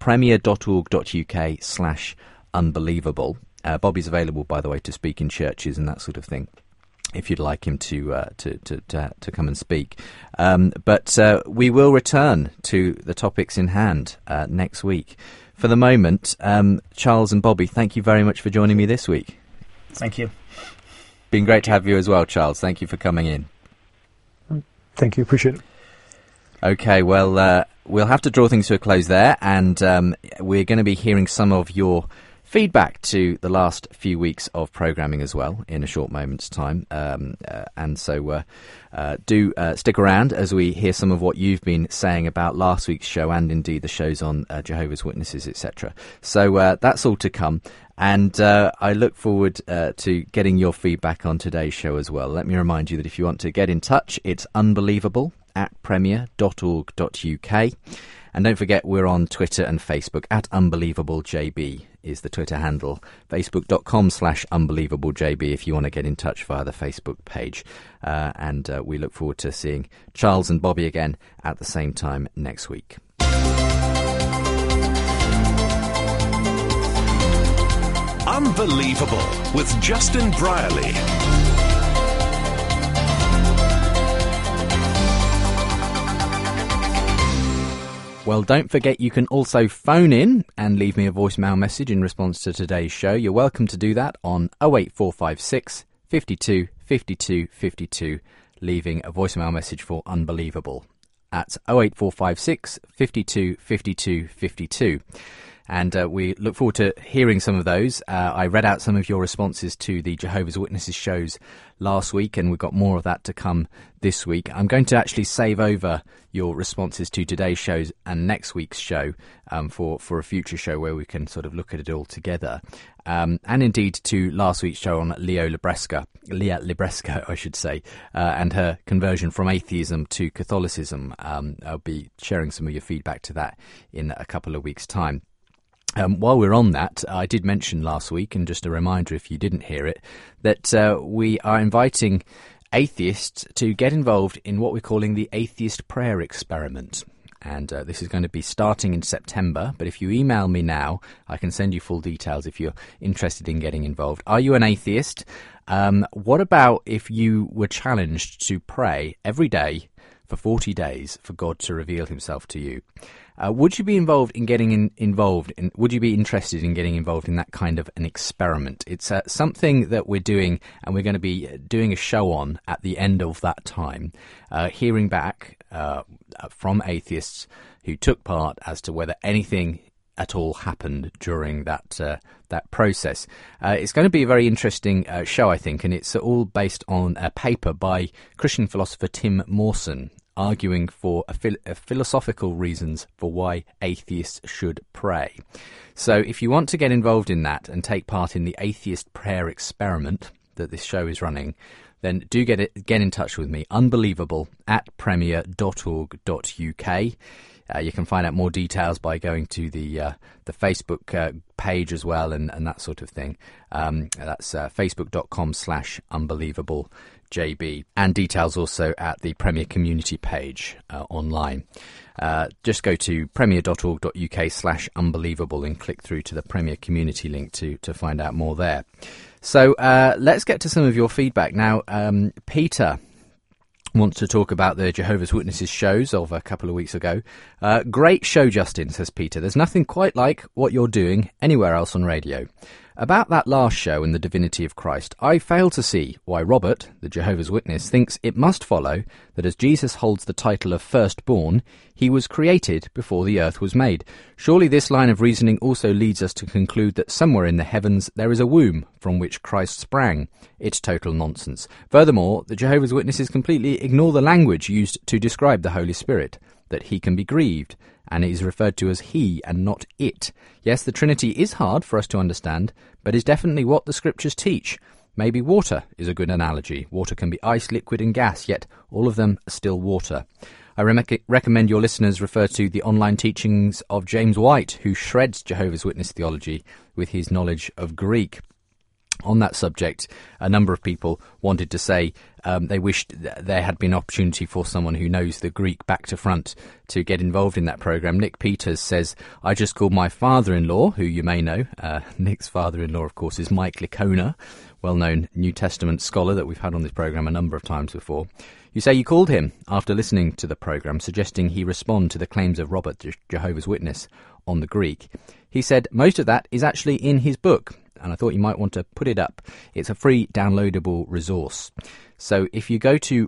premier.org.uk/unbelievable. Bobby's available, by the way, to speak in churches and that sort of thing, if you'd like him to come and speak. But we will return to the topics in hand next week. For the moment, Charles and Bobby, thank you very much for joining me this week. Thank you. Been great to have you as well, Charles. Thank you for coming in. Thank you. Appreciate it. Okay, well, we'll have to draw things to a close there, and we're going to be hearing some of your feedback to the last few weeks of programming as well in a short moment's time. And so do stick around as we hear some of what you've been saying about last week's show and indeed the shows on Jehovah's Witnesses, etc. So that's all to come. And I look forward to getting your feedback on today's show as well. Let me remind you that if you want to get in touch, it's unbelievable@premier.org.uk. And don't forget, we're on Twitter and Facebook at UnbelievableJB is the Twitter handle. Facebook.com/UnbelievableJB if you want to get in touch via the Facebook page. And we look forward to seeing Charles and Bobby again at the same time next week. Unbelievable with Justin Brierley. Well, don't forget you can also phone in and leave me a voicemail message in response to today's show. You're welcome to do that on 08456 52 52 52, leaving a voicemail message for Unbelievable at 08456 52 52 52. And we look forward to hearing some of those. I read out some of your responses to the Jehovah's Witnesses shows last week, and we've got more of that to come this week. I'm going to actually save over your responses to today's shows and next week's show for a future show where we can sort of look at it all together. And indeed to last week's show on Leah Libresca, I should say, and her conversion from atheism to Catholicism. I'll be sharing some of your feedback to that in a couple of weeks' time. While we're on that, I did mention last week, and just a reminder if you didn't hear it, that we are inviting atheists to get involved in what we're calling the Atheist Prayer Experiment. And this is going to be starting in September, but if you email me now, I can send you full details if you're interested in getting involved. Are you an atheist? What about if you were challenged to pray every day for 40 days for God to reveal himself to you? Would you be involved in getting involved? Would you be interested in getting involved in that kind of an experiment? It's something that we're doing, and we're going to be doing a show on at the end of that time, hearing back from atheists who took part as to whether anything at all happened during that process. It's going to be a very interesting show, I think, and it's all based on a paper by Christian philosopher Tim Mawson, arguing for philosophical reasons for why atheists should pray. So if you want to get involved in that and take part in the Atheist Prayer Experiment that this show is running, then do get in touch with me, unbelievable@premier.org.uk. You can find out more details by going to the Facebook page as well, and that sort of thing. That's facebook.com/unbelievablejb, and details also at the Premier Community page online. Just go to premier.org.uk/unbelievable and click through to the Premier Community link to find out more there. So let's get to some of your feedback now. Peter wants to talk about the Jehovah's Witnesses shows of a couple of weeks ago. Great show, Justin, says Peter. There's nothing quite like what you're doing anywhere else on radio. About that last show and the divinity of Christ, I fail to see why Robert, the Jehovah's Witness, thinks it must follow that as Jesus holds the title of firstborn, he was created before the earth was made. Surely this line of reasoning also leads us to conclude that somewhere in the heavens there is a womb from which Christ sprang. It's total nonsense. Furthermore, the Jehovah's Witnesses completely ignore the language used to describe the Holy Spirit, that he can be grieved, and is referred to as he and not it. Yes, the Trinity is hard for us to understand, but is definitely what the Scriptures teach. Maybe water is a good analogy. Water can be ice, liquid and gas, yet all of them are still water. I recommend your listeners refer to the online teachings of James White, who shreds Jehovah's Witness theology with his knowledge of Greek. On that subject, a number of people wanted to say they wished there had been opportunity for someone who knows the Greek back to front to get involved in that programme. Nick Peters says, I just called my father-in-law, who you may know. Nick's father-in-law, of course, is Mike Licona, well-known New Testament scholar that we've had on this programme a number of times before. You say you called him after listening to the programme, suggesting he respond to the claims of Robert, Jehovah's Witness, on the Greek. He said most of that is actually in his book, and I thought you might want to put it up. It's a free downloadable resource. So if you go to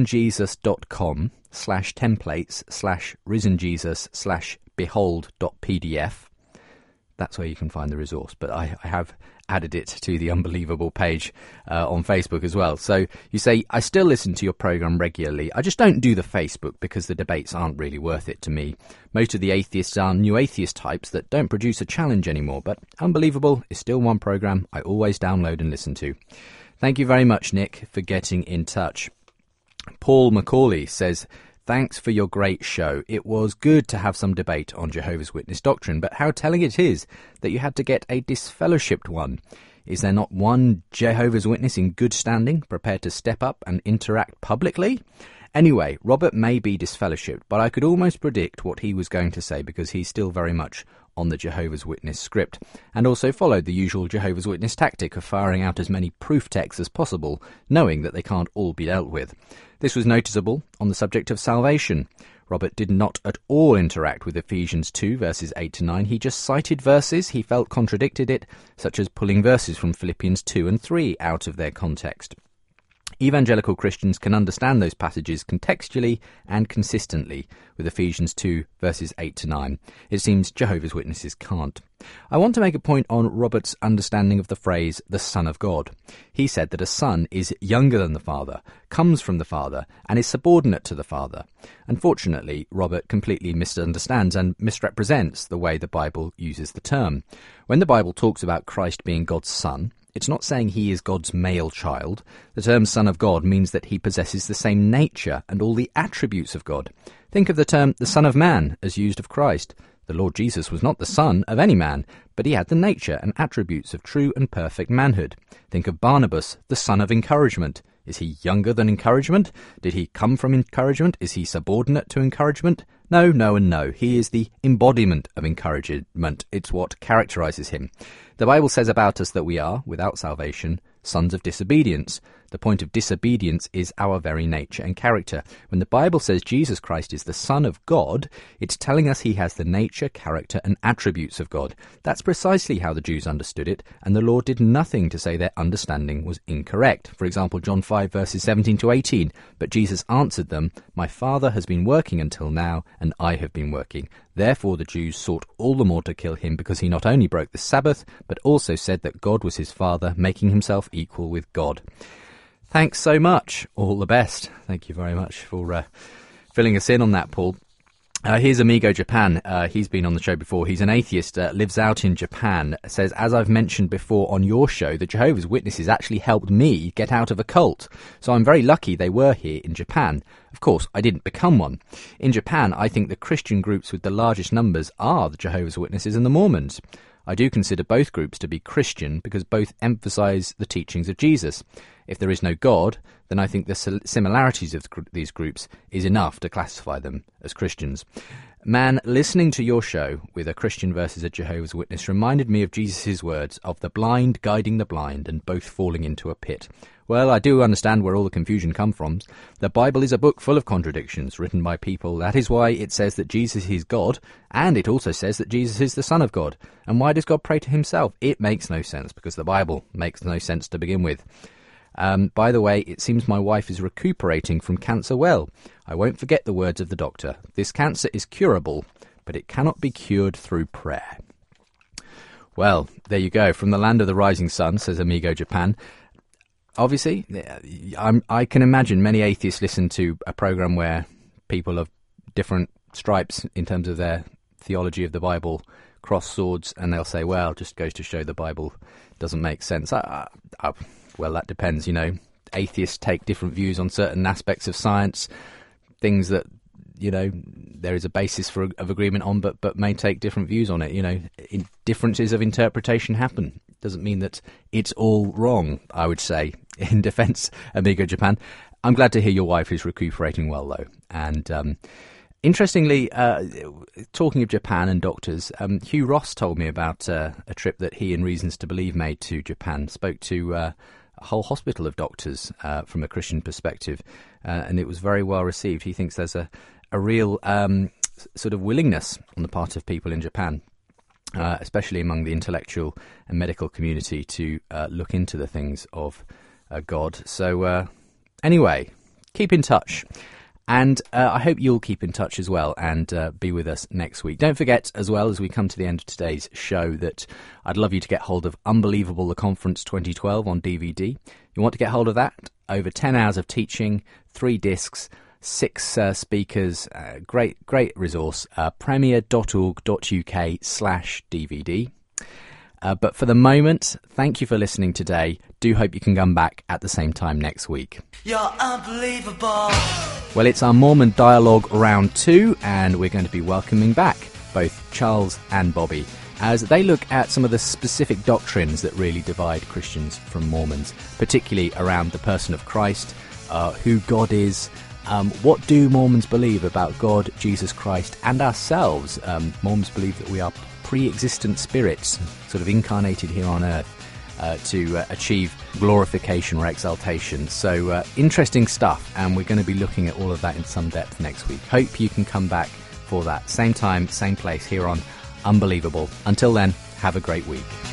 risenjesus.com/templates/risenjesus/behold.pdf, that's where you can find the resource. But I have added it to the Unbelievable page on Facebook as well. So you say, I still listen to your programme regularly. I just don't do the Facebook because the debates aren't really worth it to me. Most of the atheists are new atheist types that don't produce a challenge anymore. But Unbelievable is still one programme I always download and listen to. Thank you very much, Nick, for getting in touch. Paul Macaulay says, thanks for your great show. It was good to have some debate on Jehovah's Witness doctrine, but how telling it is that you had to get a disfellowshipped one. Is there not one Jehovah's Witness in good standing, prepared to step up and interact publicly? Anyway, Robert may be disfellowshipped, but I could almost predict what he was going to say because he's still very much on the Jehovah's Witness script, and also followed the usual Jehovah's Witness tactic of firing out as many proof texts as possible, knowing that they can't all be dealt with. This was noticeable on the subject of salvation. Robert did not at all interact with Ephesians 2 verses 8 to 9. He just cited verses he felt contradicted it, such as pulling verses from Philippians 2 and 3 out of their context. Evangelical Christians can understand those passages contextually and consistently with Ephesians 2 verses 8 to 9. It seems Jehovah's Witnesses can't. I want to make a point on Robert's understanding of the phrase, the Son of God. He said that a son is younger than the Father, comes from the Father, and is subordinate to the Father. Unfortunately, Robert completely misunderstands and misrepresents the way the Bible uses the term. When the Bible talks about Christ being God's Son, it's not saying he is God's male child. The term Son of God means that he possesses the same nature and all the attributes of God. Think of the term the Son of Man as used of Christ. The Lord Jesus was not the son of any man, but he had the nature and attributes of true and perfect manhood. Think of Barnabas, the son of encouragement. Is he younger than encouragement? Did he come from encouragement? Is he subordinate to encouragement? No, no, and no. He is the embodiment of encouragement. It's what characterizes him. The Bible says about us that we are, without salvation, sons of disobedience. The point of disobedience is our very nature and character. When the Bible says Jesus Christ is the Son of God, it's telling us he has the nature, character, and attributes of God. That's precisely how the Jews understood it, and the Lord did nothing to say their understanding was incorrect. For example, John 5 verses 17 to 18. But Jesus answered them, "My Father has been working until now, and I have been working." Therefore the Jews sought all the more to kill him, because he not only broke the Sabbath, but also said that God was his Father, making himself equal with God. Thanks so much. All the best. Thank you very much for filling us in on that, Paul. Here's Amigo Japan. He's been on the show before. He's an atheist, lives out in Japan. Says, as I've mentioned before on your show, the Jehovah's Witnesses actually helped me get out of a cult. So I'm very lucky they were here in Japan. Of course, I didn't become one. In Japan, I think the Christian groups with the largest numbers are the Jehovah's Witnesses and the Mormons. I do consider both groups to be Christian because both emphasize the teachings of Jesus. If there is no God, then I think the similarities of these groups is enough to classify them as Christians. Man, listening to your show with a Christian versus a Jehovah's Witness reminded me of Jesus' words of the blind guiding the blind and both falling into a pit. Well, I do understand where all the confusion comes from. The Bible is a book full of contradictions written by people. That is why it says that Jesus is God, and it also says that Jesus is the Son of God. And why does God pray to himself? It makes no sense, because the Bible makes no sense to begin with. By the way, it seems my wife is recuperating from cancer well. I won't forget the words of the doctor. This cancer is curable, but it cannot be cured through prayer. Well, there you go. From the land of the rising sun, says Amigo Japan. Obviously, I can imagine many atheists listen to a program where people of different stripes in terms of their theology of the Bible cross swords, and they'll say, well, just goes to show the Bible doesn't make sense. Well, that depends, you know. Atheists take different views on certain aspects of science, things that, you know, there is a basis of agreement on, but may take different views on it. You know, differences of interpretation happen. Doesn't mean that it's all wrong, I would say, in defence, Amigo Japan. I'm glad to hear your wife is recuperating well, though. And interestingly, talking of Japan and doctors, Hugh Ross told me about a trip that he and Reasons to Believe made to Japan. Spoke to a whole hospital of doctors from a Christian perspective, and it was very well received. He thinks there's a real sort of willingness on the part of people in Japan, especially among the intellectual and medical community, to look into the things of God. So anyway, keep in touch. And I hope you'll keep in touch as well and be with us next week. Don't forget, as well, as we come to the end of today's show, that I'd love you to get hold of Unbelievable The Conference 2012 on DVD. You want to get hold of that? Over 10 hours of teaching, 3 discs, 6 speakers, great resource, premier.org.uk/DVD. But for the moment, thank you for listening today. Do hope you can come back at the same time next week. You're unbelievable. Well, it's our Mormon Dialogue Round 2, and we're going to be welcoming back both Charles and Bobby as they look at some of the specific doctrines that really divide Christians from Mormons, particularly around the person of Christ, who God is. What do Mormons believe about God, Jesus Christ, and ourselves? Mormons believe that we are pre-existent spirits, sort of incarnated here on earth to achieve glorification or exaltation. So interesting stuff, and we're going to be looking at all of that in some depth next week. Hope you can come back for that. Same time, same place here on Unbelievable. Until then, have a great week.